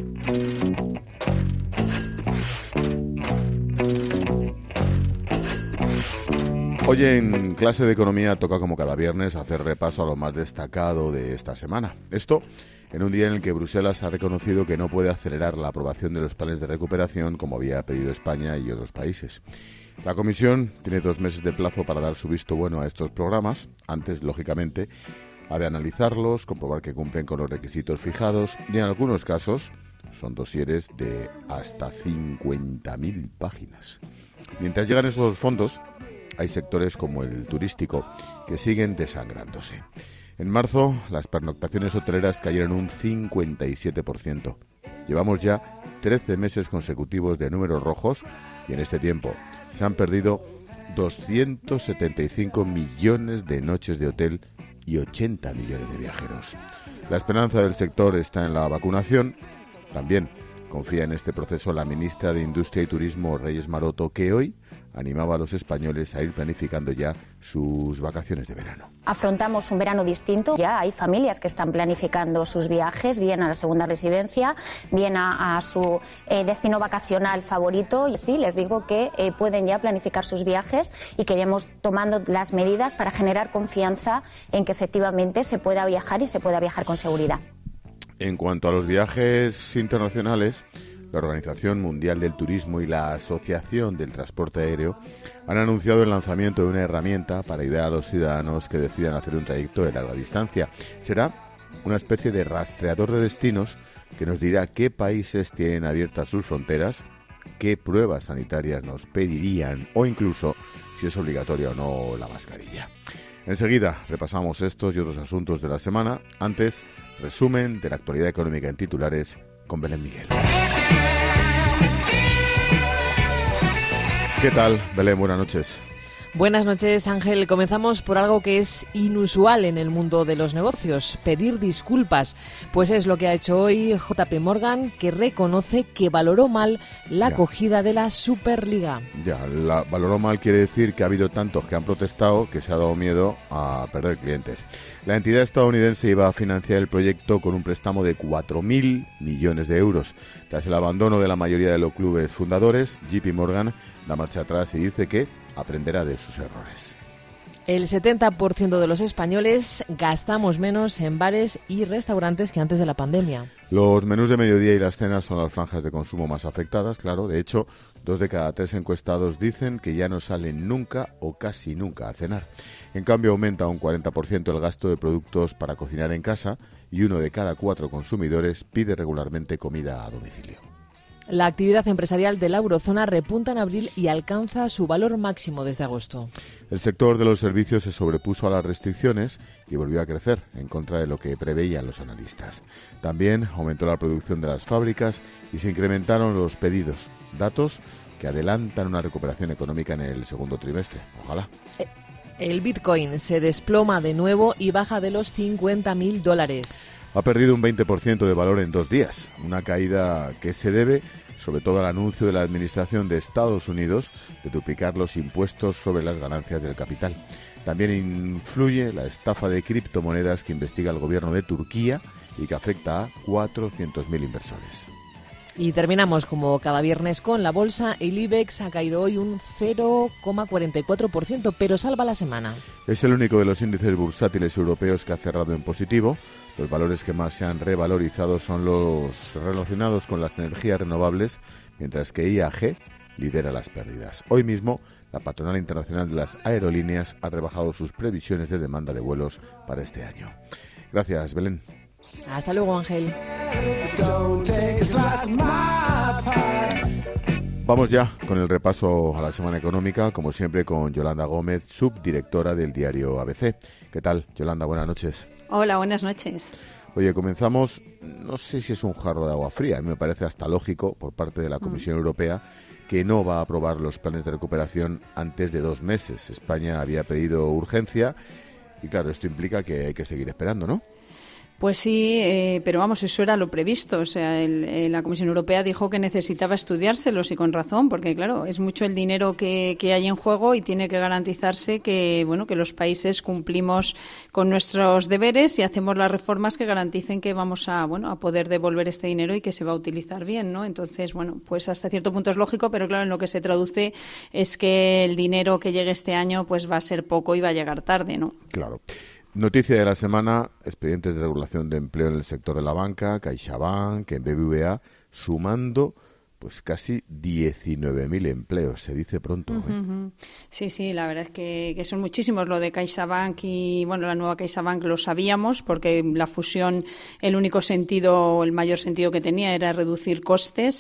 Hoy en clase de economía toca, como cada viernes, hacer repaso a lo más destacado de esta semana. Esto en un día en el que Bruselas ha reconocido que no puede acelerar la aprobación de los planes de recuperación como había pedido España y otros países. La Comisión tiene dos meses de plazo para dar su visto bueno a estos programas. Antes, lógicamente, ha de analizarlos, comprobar que cumplen con los requisitos fijados y en algunos casos son dosieres de hasta cincuenta mil páginas. Mientras llegan esos fondos, hay sectores como el turístico que siguen desangrándose. En marzo, las pernoctaciones hoteleras cayeron un cincuenta y siete por ciento. Llevamos ya trece meses consecutivos de números rojos y en este tiempo se han perdido doscientos setenta y cinco millones de noches de hotel y ochenta millones de viajeros. La esperanza del sector está en la vacunación. También confía en este proceso la ministra de Industria y Turismo, Reyes Maroto, que hoy animaba a los españoles a ir planificando ya sus vacaciones de verano. Afrontamos un verano distinto. Ya hay familias que están planificando sus viajes, bien a la segunda residencia, bien a, a su eh, destino vacacional favorito. Y sí, les digo que eh, pueden ya planificar sus viajes y que iremos tomando las medidas para generar confianza en que efectivamente se pueda viajar y se pueda viajar con seguridad. En cuanto a los viajes internacionales, la Organización Mundial del Turismo y la Asociación del Transporte Aéreo han anunciado el lanzamiento de una herramienta para ayudar a los ciudadanos que decidan hacer un trayecto de larga distancia. Será una especie de rastreador de destinos que nos dirá qué países tienen abiertas sus fronteras, qué pruebas sanitarias nos pedirían o incluso si es obligatoria o no la mascarilla. Enseguida repasamos estos y otros asuntos de la semana. Antes, resumen de la actualidad económica en titulares con Belén Miguel. ¿Qué tal, Belén? Buenas noches. Buenas noches, Ángel. Comenzamos por algo que es inusual en el mundo de los negocios, pedir disculpas. Pues es lo que ha hecho hoy J P Morgan, que reconoce que valoró mal la ya. acogida de la Superliga. Ya, la valoró mal quiere decir que ha habido tantos que han protestado que se ha dado miedo a perder clientes. La entidad estadounidense iba a financiar el proyecto con un préstamo de cuatro mil millones de euros. Tras el abandono de la mayoría de los clubes fundadores, J P Morgan da marcha atrás y dice que aprenderá de sus errores. El setenta por ciento de los españoles gastamos menos en bares y restaurantes que antes de la pandemia. Los menús de mediodía y las cenas son las franjas de consumo más afectadas, claro. De hecho, dos de cada tres encuestados dicen que ya no salen nunca o casi nunca a cenar. En cambio, aumenta un cuarenta por ciento el gasto de productos para cocinar en casa y uno de cada cuatro consumidores pide regularmente comida a domicilio. La actividad empresarial de la eurozona repunta en abril y alcanza su valor máximo desde agosto. El sector de los servicios se sobrepuso a las restricciones y volvió a crecer, en contra de lo que preveían los analistas. También aumentó la producción de las fábricas y se incrementaron los pedidos, datos que adelantan una recuperación económica en el segundo trimestre. Ojalá. El Bitcoin se desploma de nuevo y baja de los cincuenta mil dólares. Ha perdido un veinte por ciento de valor en dos días, una caída que se debe sobre todo al anuncio de la Administración de Estados Unidos de duplicar los impuestos sobre las ganancias del capital. También influye la estafa de criptomonedas que investiga el gobierno de Turquía y que afecta a cuatrocientos mil inversores. Y terminamos como cada viernes con la bolsa. El IBEX ha caído hoy un cero coma cuarenta y cuatro por ciento, pero salva la semana. Es el único de los índices bursátiles europeos que ha cerrado en positivo. Los valores que más se han revalorizado son los relacionados con las energías renovables, mientras que I A G lidera las pérdidas. Hoy mismo, la patronal internacional de las aerolíneas ha rebajado sus previsiones de demanda de vuelos para este año. Gracias, Belén. Hasta luego, Ángel. Vamos ya con el repaso a la semana económica, como siempre con Yolanda Gómez, subdirectora del diario A B C. ¿Qué tal, Yolanda? Buenas noches. Hola, buenas noches. Oye, comenzamos, no sé si es un jarro de agua fría, a mí me parece hasta lógico por parte de la Comisión mm. Europea que no va a aprobar los planes de recuperación antes de dos meses. España había pedido urgencia y claro, esto implica que hay que seguir esperando, ¿no? Pues sí, eh, pero vamos, eso era lo previsto. O sea, el, el, la Comisión Europea dijo que necesitaba estudiárselos y con razón, porque claro, es mucho el dinero que, que hay en juego y tiene que garantizarse que, bueno, que los países cumplimos con nuestros deberes y hacemos las reformas que garanticen que vamos a, bueno, a poder devolver este dinero y que se va a utilizar bien, ¿no? Entonces, bueno, pues hasta cierto punto es lógico, pero claro, en lo que se traduce es que el dinero que llegue este año, pues va a ser poco y va a llegar tarde, ¿no? Claro. Noticia de la semana, expedientes de regulación de empleo en el sector de la banca, CaixaBank, en B B V A, sumando pues casi diecinueve mil empleos, se dice pronto. ¿eh? Uh-huh. Sí, sí, la verdad es que, que son muchísimos. Lo de CaixaBank y, bueno, la nueva CaixaBank lo sabíamos porque la fusión, el único sentido, el mayor sentido que tenía era reducir costes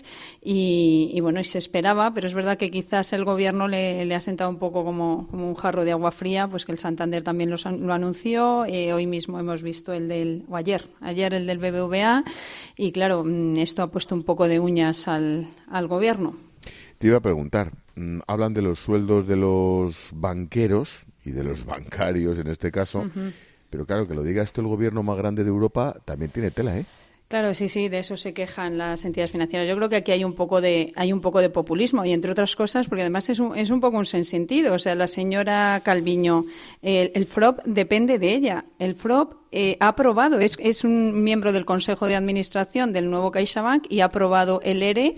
y, y bueno, y se esperaba, pero es verdad que quizás el Gobierno le, le ha sentado un poco como, como un jarro de agua fría, pues que el Santander también lo, lo anunció, eh, hoy mismo hemos visto el del, o ayer, ayer el del B B V A y claro, esto ha puesto un poco de uñas al al Gobierno. Te iba a preguntar, hablan de los sueldos de los banqueros y de los bancarios en este caso, uh-huh. pero claro, que lo diga esto el Gobierno más grande de Europa también tiene tela, ¿eh? Claro, sí, sí, de eso se quejan las entidades financieras. Yo creo que aquí hay un poco de hay un poco de populismo y entre otras cosas, porque además es un, es un poco un sinsentido. O sea, la señora Calviño, el, el F R O P depende de ella. El F R O P eh, ha aprobado, es, es un miembro del Consejo de Administración del nuevo CaixaBank y ha aprobado el ERE,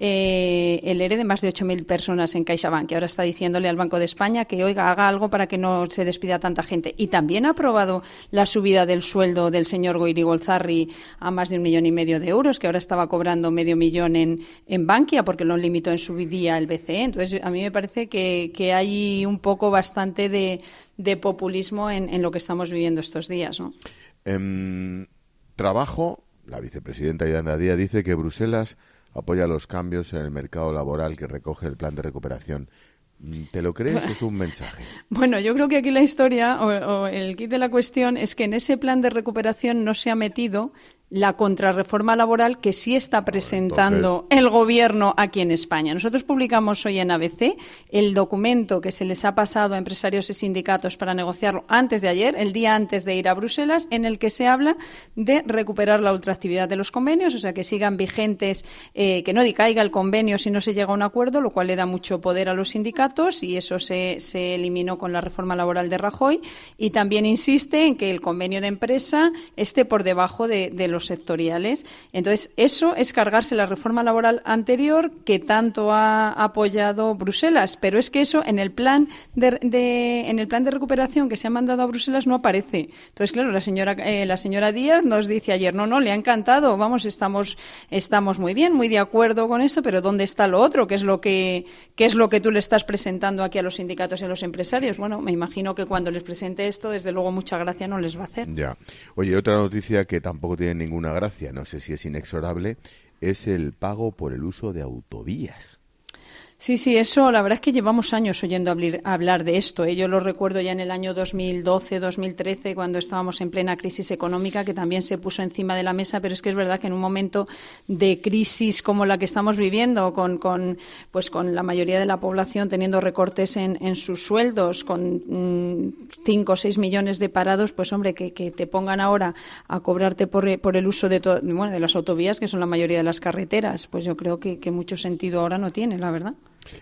eh, el ERE de más de ocho mil personas en CaixaBank, que ahora está diciéndole al Banco de España que, oiga, haga algo para que no se despida tanta gente. Y también ha aprobado la subida del sueldo del señor Goirigolzarri a más de un millón y medio de euros, que ahora estaba cobrando medio millón en, en Bankia, porque lo limitó en su día el B C E. Entonces, a mí me parece que, que hay un poco bastante de, de populismo en, en lo que estamos viviendo estos días, ¿no? En trabajo, la vicepresidenta Yolanda Díaz dice que Bruselas apoya los cambios en el mercado laboral que recoge el plan de recuperación. ¿Te lo crees? Es un mensaje. Bueno, yo creo que aquí la historia o, o el kit de la cuestión es que en ese plan de recuperación no se ha metido la contrarreforma laboral que sí está presentando Entonces... el Gobierno aquí en España. Nosotros publicamos hoy en A B C el documento que se les ha pasado a empresarios y sindicatos para negociarlo antes de ayer, el día antes de ir a Bruselas, en el que se habla de recuperar la ultraactividad de los convenios, o sea, que sigan vigentes, eh, que no decaiga el convenio si no se llega a un acuerdo, lo cual le da mucho poder a los sindicatos y eso se, se eliminó con la reforma laboral de Rajoy. Y también insiste en que el convenio de empresa esté por debajo de, de los sectoriales. Entonces, eso es cargarse la reforma laboral anterior que tanto ha apoyado Bruselas, pero es que eso en el plan de, de en el plan de recuperación que se ha mandado a Bruselas no aparece. Entonces, claro, la señora eh, la señora Díaz nos dice ayer, no, no, le ha encantado, vamos, estamos estamos muy bien, muy de acuerdo con eso, pero ¿dónde está lo otro? ¿Qué es lo que qué es lo que tú le estás presentando aquí a los sindicatos y a los empresarios? Bueno, me imagino que cuando les presente esto, desde luego mucha gracia no les va a hacer. Ya. Oye, otra noticia que tampoco tiene ningún una gracia, no sé si es inexorable, es el pago por el uso de autovías. Sí, sí, eso la verdad es que llevamos años oyendo hablar, hablar de esto, ¿eh? Yo lo recuerdo ya en el año dos mil doce, dos mil trece, cuando estábamos en plena crisis económica, que también se puso encima de la mesa, pero es que es verdad que en un momento de crisis como la que estamos viviendo, con, con, pues con la mayoría de la población teniendo recortes en, en sus sueldos, con cinco o seis millones de parados, pues hombre, que, que te pongan ahora a cobrarte por, por el uso de, to, bueno, de las autovías, que son la mayoría de las carreteras, pues yo creo que, que mucho sentido ahora no tiene, la verdad.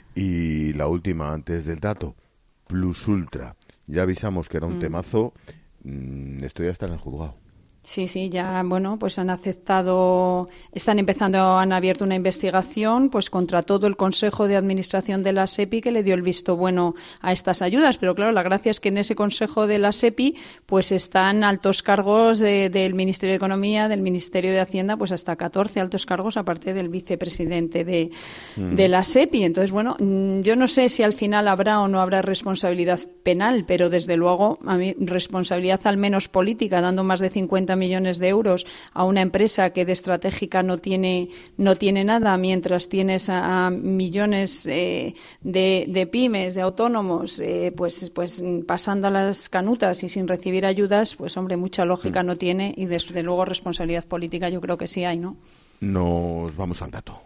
Y la última, antes del dato, Plus Ultra. Ya avisamos que era un mm. temazo, mm, estoy hasta en el juzgado. Sí, sí, ya, bueno, pues han aceptado, están empezando, han abierto una investigación pues contra todo el Consejo de Administración de la SEPI que le dio el visto bueno a estas ayudas. Pero claro, la gracia es que en ese Consejo de la SEPI pues están altos cargos de, del Ministerio de Economía, del Ministerio de Hacienda, pues hasta catorce altos cargos, aparte del vicepresidente de, mm. de la SEPI. Entonces, bueno, yo no sé si al final habrá o no habrá responsabilidad penal, pero desde luego, a mí, responsabilidad al menos política, dando más de cincuenta millones de euros a una empresa que de estratégica no tiene no tiene nada, mientras tienes a, a millones eh, de, de pymes, de autónomos, eh, pues pues pasando a las canutas y sin recibir ayudas, pues hombre, mucha lógica mm. no tiene, y desde luego responsabilidad política yo creo que sí hay, ¿no? Nos vamos al dato.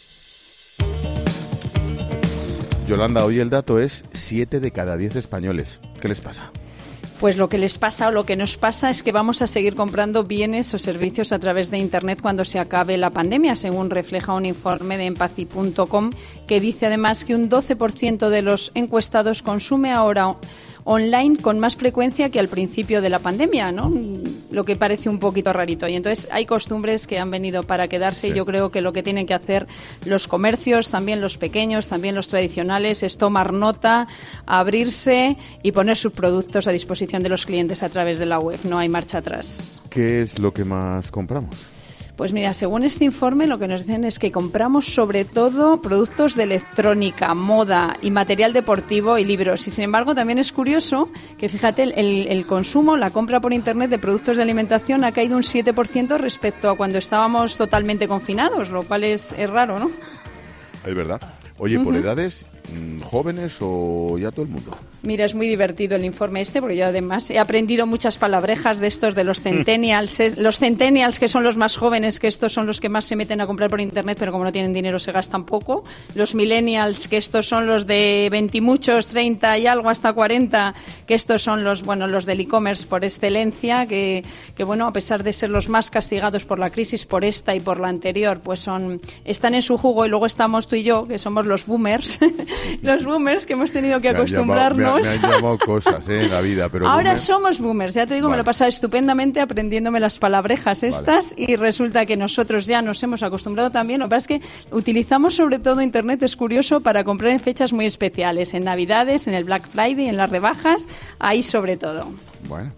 Yolanda, hoy el dato es siete de cada diez españoles. ¿Qué les pasa? Pues lo que les pasa o lo que nos pasa es que vamos a seguir comprando bienes o servicios a través de Internet cuando se acabe la pandemia, según refleja un informe de Empathy punto com, que dice además que un doce por ciento de los encuestados consume ahora online con más frecuencia que al principio de la pandemia, ¿no? Lo que parece un poquito rarito. Y entonces hay costumbres que han venido para quedarse, sí. Y yo creo que lo que tienen que hacer los comercios, también los pequeños, también los tradicionales, es tomar nota, abrirse y poner sus productos a disposición de los clientes a través de la web. No hay marcha atrás. ¿Qué es lo que más compramos? Pues mira, según este informe lo que nos dicen es que compramos sobre todo productos de electrónica, moda y material deportivo y libros. Y sin embargo también es curioso que, fíjate, el, el consumo, la compra por Internet de productos de alimentación ha caído un siete por ciento respecto a cuando estábamos totalmente confinados, lo cual es, es raro, ¿no? Es verdad. Oye, ¿por uh-huh. edades, jóvenes o ya todo el mundo? Mira, es muy divertido el informe este, porque yo además he aprendido muchas palabrejas de estos de los centennials. Los centennials, que son los más jóvenes, que estos son los que más se meten a comprar por Internet, pero como no tienen dinero se gastan poco. Los millennials, que estos son los de veintimuchos, treinta y algo hasta cuarenta, que estos son los, bueno, los del e-commerce por excelencia, que, que bueno, a pesar de ser los más castigados por la crisis, por esta y por la anterior, pues son, están en su jugo. Y luego estamos tú y yo, que somos los boomers, los boomers que hemos tenido que acostumbrarnos. Me han llamado cosas ¿eh? en la vida, pero ahora boomer... somos boomers, ya te digo, vale. Me lo he pasado estupendamente aprendiéndome las palabrejas estas, vale. Y resulta que nosotros ya nos hemos acostumbrado también. Lo que pasa es que utilizamos sobre todo Internet, es curioso, para comprar en fechas muy especiales, en Navidades, en el Black Friday, en las rebajas, ahí sobre todo. Bueno,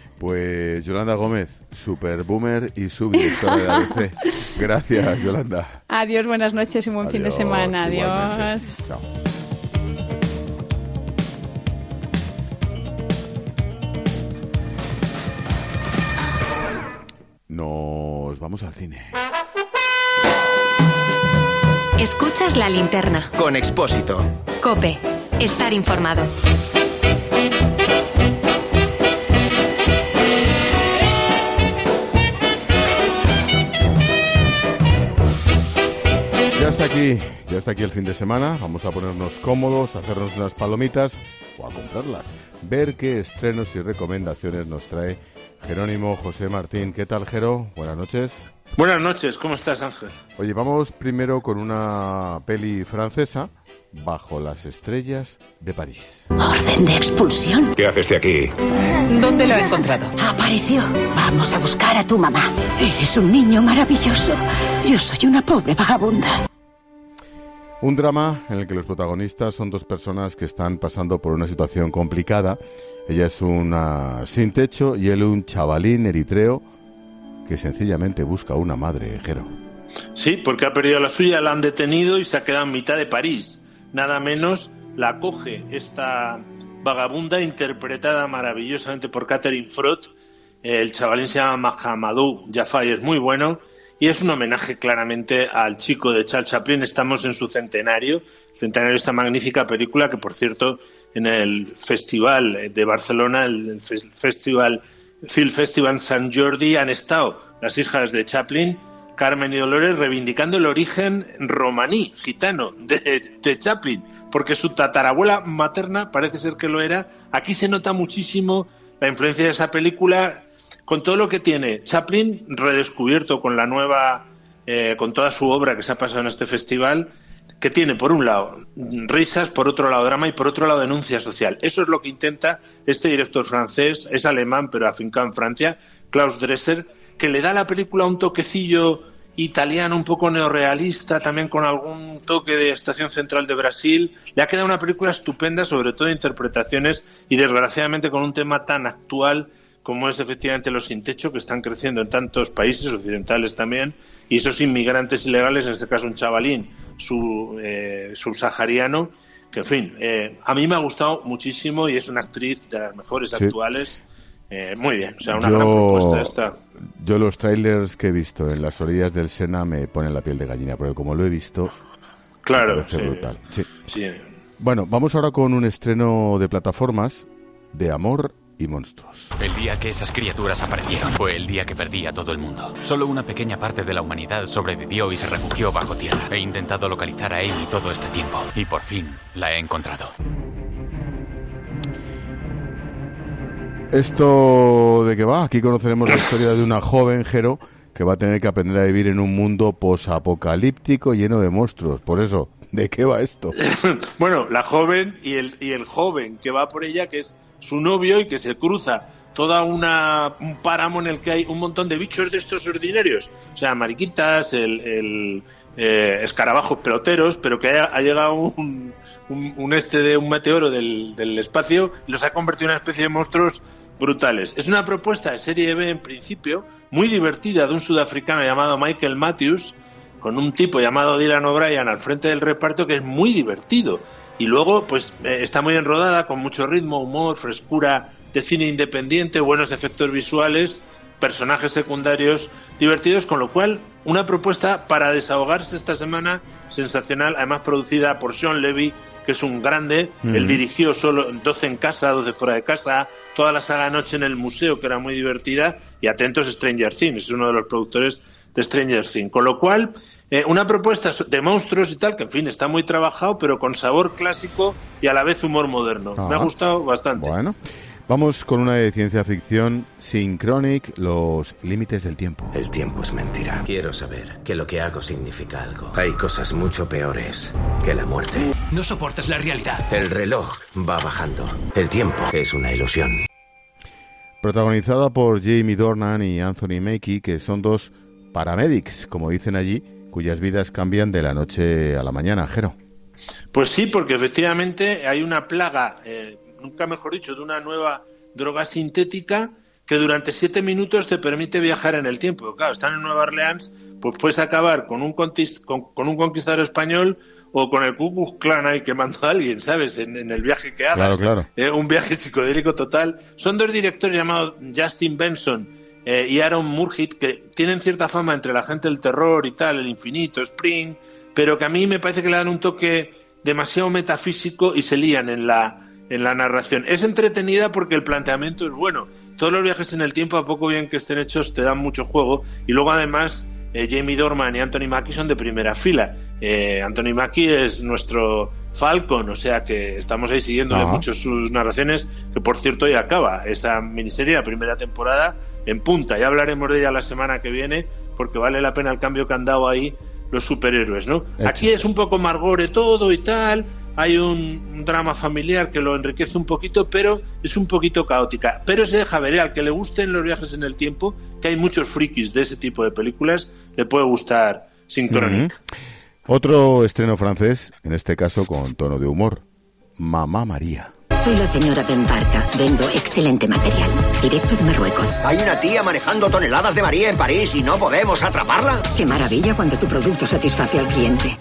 pues Yolanda Gómez, super boomer y subdirectora de A B C. Gracias, Yolanda. Adiós, buenas noches y buen Adiós, fin de semana. Adiós. Chao. Nos vamos al cine. Escuchas La Linterna. Con Expósito. COPE. Estar informado. Ya está aquí, ya está aquí el fin de semana. Vamos a ponernos cómodos, a hacernos unas palomitas o a comprarlas. Ver qué estrenos y recomendaciones nos trae Jerónimo José Martín. ¿Qué tal, Jero? Buenas noches. Buenas noches, ¿cómo estás, Ángel? Oye, vamos primero con una peli francesa, Bajo las estrellas de París. Orden de expulsión. ¿Qué haces de aquí? ¿Dónde lo he encontrado? Apareció. Vamos a buscar a tu mamá. Eres un niño maravilloso. Yo soy una pobre vagabunda. Un drama en el que los protagonistas son dos personas que están pasando por una situación complicada. Ella es una sin techo y él un chavalín eritreo que sencillamente busca una madre, Jero. Sí, porque ha perdido la suya, la han detenido y se ha quedado en mitad de París. Nada menos la acoge esta vagabunda interpretada maravillosamente por Catherine Frot. El chavalín se llama Mahamadou Jaffa y es muy bueno. Y es un homenaje claramente al chico de Charles Chaplin. Estamos en su centenario, el centenario de esta magnífica película que, por cierto, en el Festival de Barcelona, el Festival Film Festival Sant Jordi, han estado las hijas de Chaplin, Carmen y Dolores, reivindicando el origen romaní, gitano, de, de Chaplin, porque su tatarabuela materna parece ser que lo era. Aquí se nota muchísimo la influencia de esa película, con todo lo que tiene Chaplin redescubierto con la nueva, eh, con toda su obra que se ha pasado en este festival, que tiene por un lado risas, por otro lado drama y por otro lado denuncia social. Eso es lo que intenta este director francés, es alemán pero afincado en Francia, Klaus Dresser, que le da a la película un toquecillo italiano, un poco neorrealista, también con algún toque de Estación Central de Brasil. Le ha quedado una película estupenda, sobre todo de interpretaciones, y desgraciadamente con un tema tan actual como es efectivamente los sin techo, que están creciendo en tantos países occidentales también, y esos inmigrantes ilegales, en este caso un chavalín su, eh, subsahariano, que en fin, eh, a mí me ha gustado muchísimo y es una actriz de las mejores sí. actuales. Eh, muy bien, o sea, una yo, gran propuesta esta. Yo los trailers que he visto en las orillas del Sena me ponen la piel de gallina, porque como lo he visto, claro, me parece sí. brutal. Sí. Sí. Bueno, vamos ahora con un estreno de plataformas de Amor y Monstruos. El día que esas criaturas aparecieron fue el día que perdí a todo el mundo. Solo una pequeña parte de la humanidad sobrevivió y se refugió bajo tierra. He intentado localizar a Amy todo este tiempo y por fin la he encontrado. ¿Esto de qué va? Aquí conoceremos la historia de una joven, Jero, que va a tener que aprender a vivir en un mundo posapocalíptico lleno de monstruos. Por eso, ¿de qué va esto? Bueno, la joven y el, y el joven que va por ella, que es su novio, y que se cruza toda una un páramo en el que hay un montón de bichos de estos ordinarios. O sea, mariquitas, el, el eh, escarabajos peloteros, pero que ha, ha llegado un, un, un este de un meteoro del, del espacio y los ha convertido en una especie de monstruos brutales. Es una propuesta de serie B en principio, muy divertida, de un sudafricano llamado Michael Matthews, con un tipo llamado Dylan O'Brien al frente del reparto, que es muy divertido. Y luego, pues, eh, está muy enrodada, con mucho ritmo, humor, frescura de cine independiente, buenos efectos visuales, personajes secundarios divertidos, con lo cual, una propuesta para desahogarse esta semana sensacional, además producida por Sean Levy, que es un grande. Mm. Él dirigió solo doce en casa, doce fuera de casa, toda la saga Noche en el Museo, que era muy divertida, y atentos, Stranger Things, es uno de los productores de Stranger Things, con lo cual eh, una propuesta de monstruos y tal, que en fin está muy trabajado, pero con sabor clásico y a la vez humor moderno. Ah, me ha gustado bastante. Bueno, vamos con una de ciencia ficción, Synchronic, los límites del tiempo. El tiempo es mentira. Quiero saber que lo que hago significa algo. Hay cosas mucho peores que la muerte. No soportas la realidad. El reloj va bajando. El tiempo es una ilusión. Protagonizada por Jamie Dornan y Anthony Mackie, que son dos paramedics, como dicen allí, cuyas vidas cambian de la noche a la mañana, Jero. Pues sí, porque efectivamente hay una plaga, eh, nunca mejor dicho, de una nueva droga sintética que durante siete minutos te permite viajar en el tiempo. Claro, están en Nueva Orleans, pues puedes acabar con un, conquist- con, con un conquistador español o con el Ku Klux Klan ahí quemando a alguien, ¿sabes? En, en el viaje que hagas. Claro, claro. Eh, un viaje psicodélico total. Son dos directores llamados Justin Benson eh, y Aaron Murhit, que tienen cierta fama entre la gente del terror y tal, El Infinito, Spring, pero que a mí me parece que le dan un toque demasiado metafísico y se lían en la, en la narración. Es entretenida porque el planteamiento es bueno. Todos los viajes en el tiempo, a poco bien que estén hechos, te dan mucho juego. Y luego, además, eh, Jamie Dornan y Anthony Mackie son de primera fila. Eh, Anthony Mackie es nuestro Falcon, o sea que estamos ahí siguiéndole mucho sus narraciones, que por cierto ya acaba esa miniserie, la primera temporada, en punta. Ya hablaremos de ella la semana que viene, porque vale la pena el cambio que han dado ahí los superhéroes, ¿no? Exacto. Aquí es un poco Margore todo y tal, hay un, un drama familiar que lo enriquece un poquito, pero es un poquito caótica. Pero se deja ver, ¿eh? Al que le gusten los viajes en el tiempo, que hay muchos frikis de ese tipo de películas, le puede gustar Synchronic. Uh-huh. Otro estreno francés, en este caso con tono de humor, Mamá María. Soy la señora Benbarca. Vendo excelente material. Directo de Marruecos. Hay una tía manejando toneladas de María en París y no podemos atraparla. Qué maravilla cuando tu producto satisface al cliente.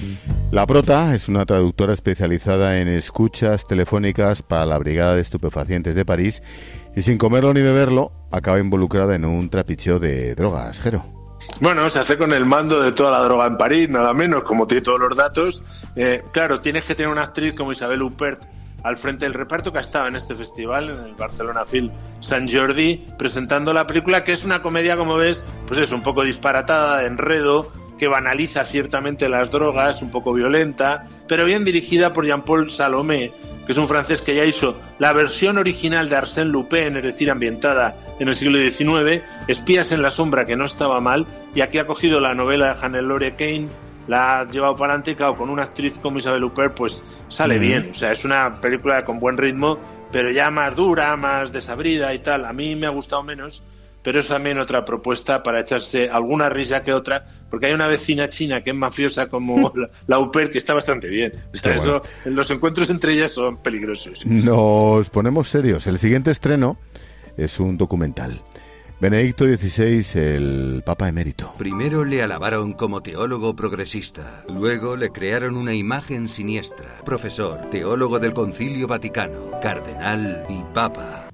La prota es una traductora especializada en escuchas telefónicas para la Brigada de Estupefacientes de París y sin comerlo ni beberlo acaba involucrada en un trapicheo de drogas, Jero. Bueno, se hace con el mando de toda la droga en París, nada menos, como tiene todos los datos. Eh, claro, tienes que tener una actriz como Isabel Huppert al frente del reparto, que ha estado en este festival, en el Barcelona Film Sant Jordi, presentando la película, que es una comedia, como ves, pues es un poco disparatada, de enredo, que banaliza ciertamente las drogas, un poco violenta, pero bien dirigida por Jean-Paul Salomé, que es un francés que ya hizo la versión original de Arsène Lupin, es decir, ambientada en el siglo diecinueve, Espías en la sombra, que no estaba mal, y aquí ha cogido la novela de Hannelore Kane, la ha llevado para adelante, claro, con una actriz como Isabel Huppert, pues sale mm. bien. O sea, es una película con buen ritmo, pero ya más dura, más desabrida y tal. A mí me ha gustado menos, pero es también otra propuesta para echarse alguna risa que otra, porque hay una vecina china que es mafiosa como la, la au pair, que está bastante bien. O sea, eso, bueno. Los encuentros entre ellas son peligrosos. Nos ponemos serios. El siguiente estreno es un documental. Benedicto dieciséis, el Papa Emérito. Primero le alabaron como teólogo progresista, luego le crearon una imagen siniestra. Profesor, teólogo del Concilio Vaticano, cardenal y papa.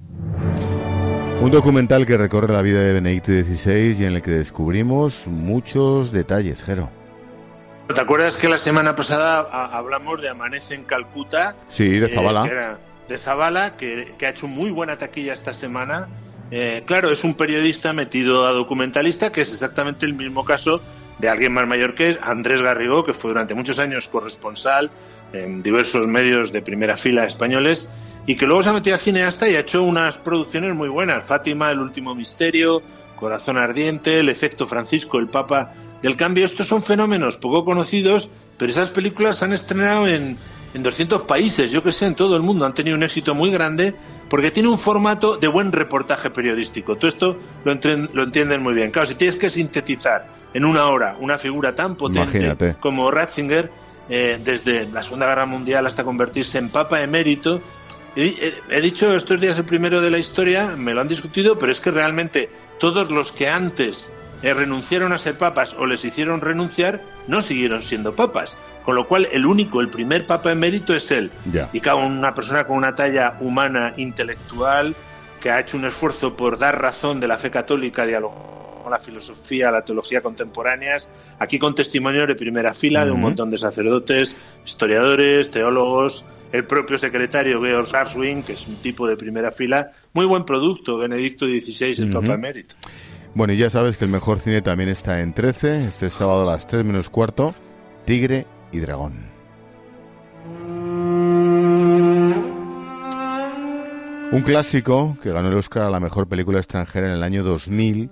Un documental que recorre la vida de Benedicto dieciséis y en el que descubrimos muchos detalles, Jero. ¿Te acuerdas que la semana pasada a, hablamos de Amanece en Calcuta? Sí, de Zabala. Eh, que era de Zabala, que, que ha hecho muy buena taquilla esta semana. Eh, claro, es un periodista metido a documentalista, que es exactamente el mismo caso de alguien más mayor que es Andrés Garrigó, que fue durante muchos años corresponsal en diversos medios de primera fila españoles y que luego se ha metido a cineasta y ha hecho unas producciones muy buenas. Fátima, El último misterio, Corazón ardiente, El efecto Francisco, El Papa del Cambio. Estos son fenómenos poco conocidos, pero esas películas se han estrenado en, en doscientos países, yo que sé, en todo el mundo. Han tenido un éxito muy grande porque tiene un formato de buen reportaje periodístico. Todo esto lo, entren, lo entienden muy bien. Claro, si tienes que sintetizar en una hora una figura tan potente Imagínate. como Ratzinger, eh, desde la Segunda Guerra Mundial hasta convertirse en Papa Emérito, he, he, he dicho estos días el primero de la historia, me lo han discutido, pero es que realmente todos los que antes eh, renunciaron a ser papas o les hicieron renunciar, no siguieron siendo papas. Con lo cual, el único, el primer Papa Emérito es él. Ya. Y claro, una persona con una talla humana, intelectual, que ha hecho un esfuerzo por dar razón de la fe católica, dialogar con la filosofía, la teología contemporáneas, aquí con testimonios de primera fila uh-huh. de un montón de sacerdotes, historiadores, teólogos, el propio secretario Georg Hartwig, que es un tipo de primera fila. Muy buen producto, Benedicto dieciséis, el uh-huh. Papa Emérito. Bueno, y ya sabes que el mejor cine también está en trece, este sábado a las tres menos cuarto, Tigre y Dragón. Un clásico que ganó el Oscar a la mejor película extranjera en el año dos mil,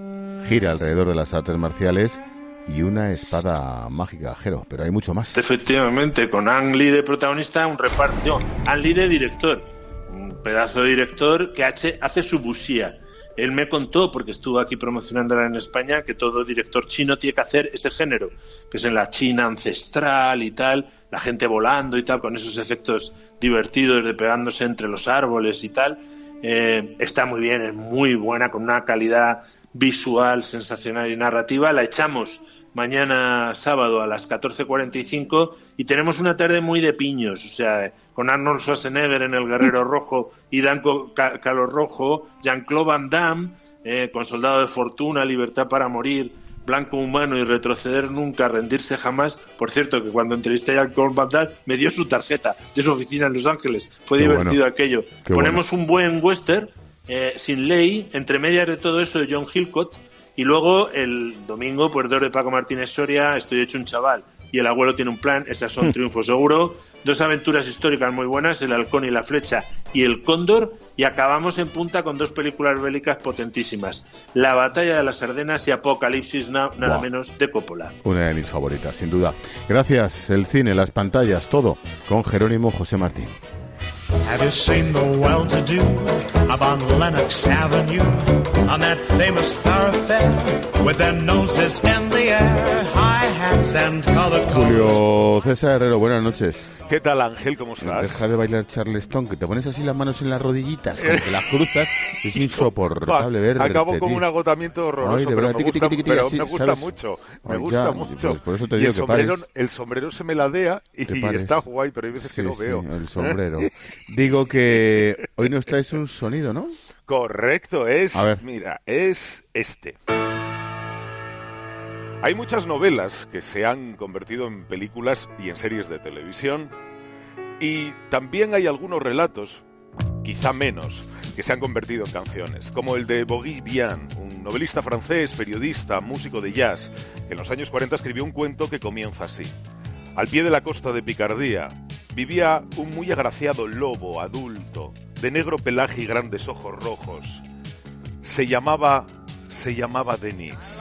gira alrededor de las artes marciales y una espada mágica, Jero, pero hay mucho más. Efectivamente, con Ang Lee de protagonista, un reparto, Ang Lee de director, un pedazo de director que hace su busía. Él me contó, porque estuvo aquí promocionándola en España, que todo director chino tiene que hacer ese género, que es en la China ancestral y tal, la gente volando y tal, con esos efectos divertidos de pegándose entre los árboles y tal. Eh, está muy bien, es muy buena, con una calidad visual sensacional y narrativa. La echamos mañana sábado a las catorce cuarenta y cinco y tenemos una tarde muy de piños, o sea, con Arnold Schwarzenegger en El Guerrero Rojo y Dan Calor Rojo, Jean-Claude Van Damme eh, con Soldado de Fortuna, Libertad para morir, Blanco humano y Retroceder nunca, Rendirse jamás. Por cierto, que cuando entrevisté a Jean-Claude Van Damme me dio su tarjeta de su oficina en Los Ángeles. Fue Qué divertido bueno. aquello. Qué Ponemos bueno. un buen western eh, sin ley, entre medias de todo eso de John Hillcoat. Y luego el domingo, pues dos de Paco Martínez Soria, Estoy hecho un chaval y El abuelo tiene un plan, esas son triunfo seguro. Dos aventuras históricas muy buenas, El halcón y la flecha y El cóndor. Y acabamos en punta con dos películas bélicas potentísimas, La batalla de las Ardenas y Apocalipsis, na- nada wow. menos, de Coppola. Una de mis favoritas, sin duda. Gracias, el cine, las pantallas, todo, con Jerónimo José Martín. Have you seen the well-to-do up on Lenox Avenue, on that famous thoroughfare with their noses in the air, high hats and colored coats? Julio César Herrero, buenas noches. ¿Qué tal, Ángel? ¿Cómo estás? Deja de bailar Charleston, que te pones así las manos en las rodillitas, como que las cruzas, es insoportable ver. Acabo con un agotamiento horroroso, Ay, de verdad, pero, me gusta, tiqui, tiqui, pero así, me gusta ¿sabes? mucho, me Ay, gusta ya, mucho. Pues por eso te y digo el que sombrero, pares. el sombrero se me ladea y, y está guay, pero hay veces sí, que no sí, veo. el sombrero. Digo que hoy nos traes un sonido, ¿no? Correcto, es, mira, es este. Hay muchas novelas que se han convertido en películas y en series de televisión. Y también hay algunos relatos, quizá menos, que se han convertido en canciones, como el de Boris Vian, un novelista francés, periodista, músico de jazz, que en los años cuarenta escribió un cuento que comienza así. Al pie de la costa de Picardía vivía un muy agraciado lobo adulto, de negro pelaje y grandes ojos rojos. Se llamaba, se llamaba Denis.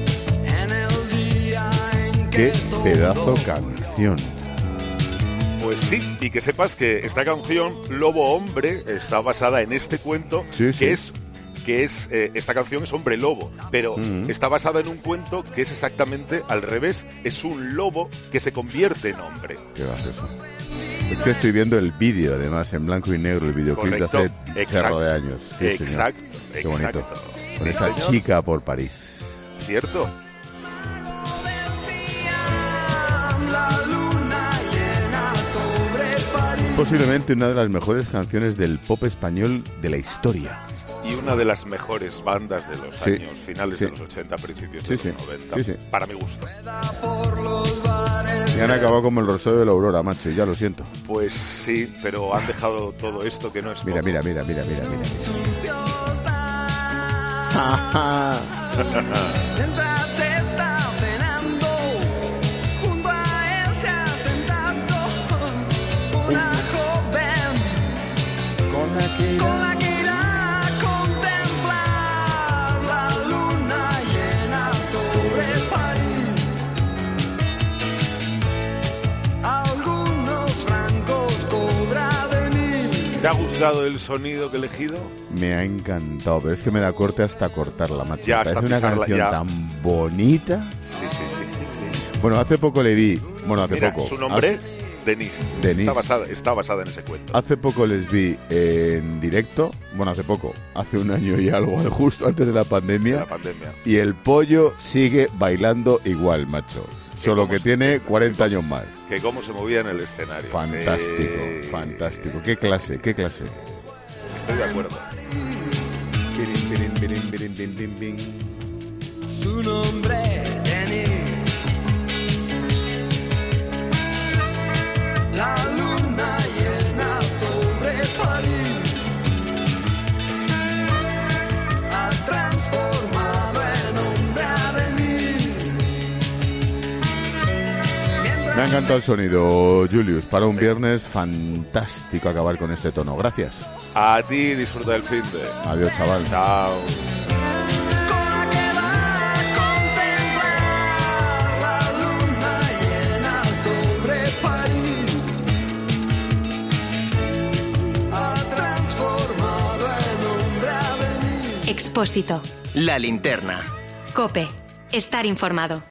¡Qué pedazo canción! Pues Pues sí, y que sepas que esta canción, Lobo Hombre, está basada en este cuento, Sí, que sí. es... que es, eh, esta canción es Hombre Lobo, pero Mm. está basada en un cuento que es exactamente al revés, es un lobo que se convierte en hombre. Qué gracioso. Es que estoy viendo el vídeo, además, en blanco y negro, el videoclip de Correcto. hace un Exacto. cerro de años. Sí, señor. Exacto, Qué bonito. exacto. Con Sí, esa señor. chica por París. ¿Cierto? Posiblemente una de las mejores canciones del pop español de la historia. Y una de las mejores bandas de los Sí, años finales sí. de los ochenta, principios Sí, de sí, los noventa, sí, sí. para mi gusto. Y han acabado como el Rosario de la Aurora, macho, y ya lo siento. Pues sí, pero han dejado todo esto que no es Mira, poco. mira, mira, mira, mira, mira. Mientras está cenando, junto a él se ha sentado una joven con la que con la que irá a contemplar la luna llena sobre París. Algunos francos cobra de mí. ¿Te ha gustado el sonido que he elegido? Me ha encantado, pero es que me da corte hasta cortarla, macho. Ya, Me hasta parece una pisarla, canción ya. tan bonita. Sí, sí, sí, sí, sí. Bueno, hace poco le vi, bueno, hace Mira, poco. su nombre, hace, Denis. Denis. Está basada, está basada en ese cuento. hace poco les vi en directo, bueno, hace poco, hace un año y algo, justo antes de la pandemia. La pandemia. Y el pollo sigue bailando igual, macho. Solo cómo que se- tiene cuarenta años más. Que cómo se movía en el escenario. Fantástico, Sí. fantástico. Qué clase, qué clase. Estoy de acuerdo. Pirin, pirin, pirin, pirin, pin, pin, pin. Su nombre, Denis. La luna llena sobre París ha transformado en hombre a venir. Me ha encantado el sonido, Julius. Para un viernes, fantástico acabar con este tono. Gracias. A ti, disfruta del fin de. Adiós, chaval. Chao. La luna llena sobre París ha transformado en hombre a venir. Expósito. La linterna. Cope. Estar informado.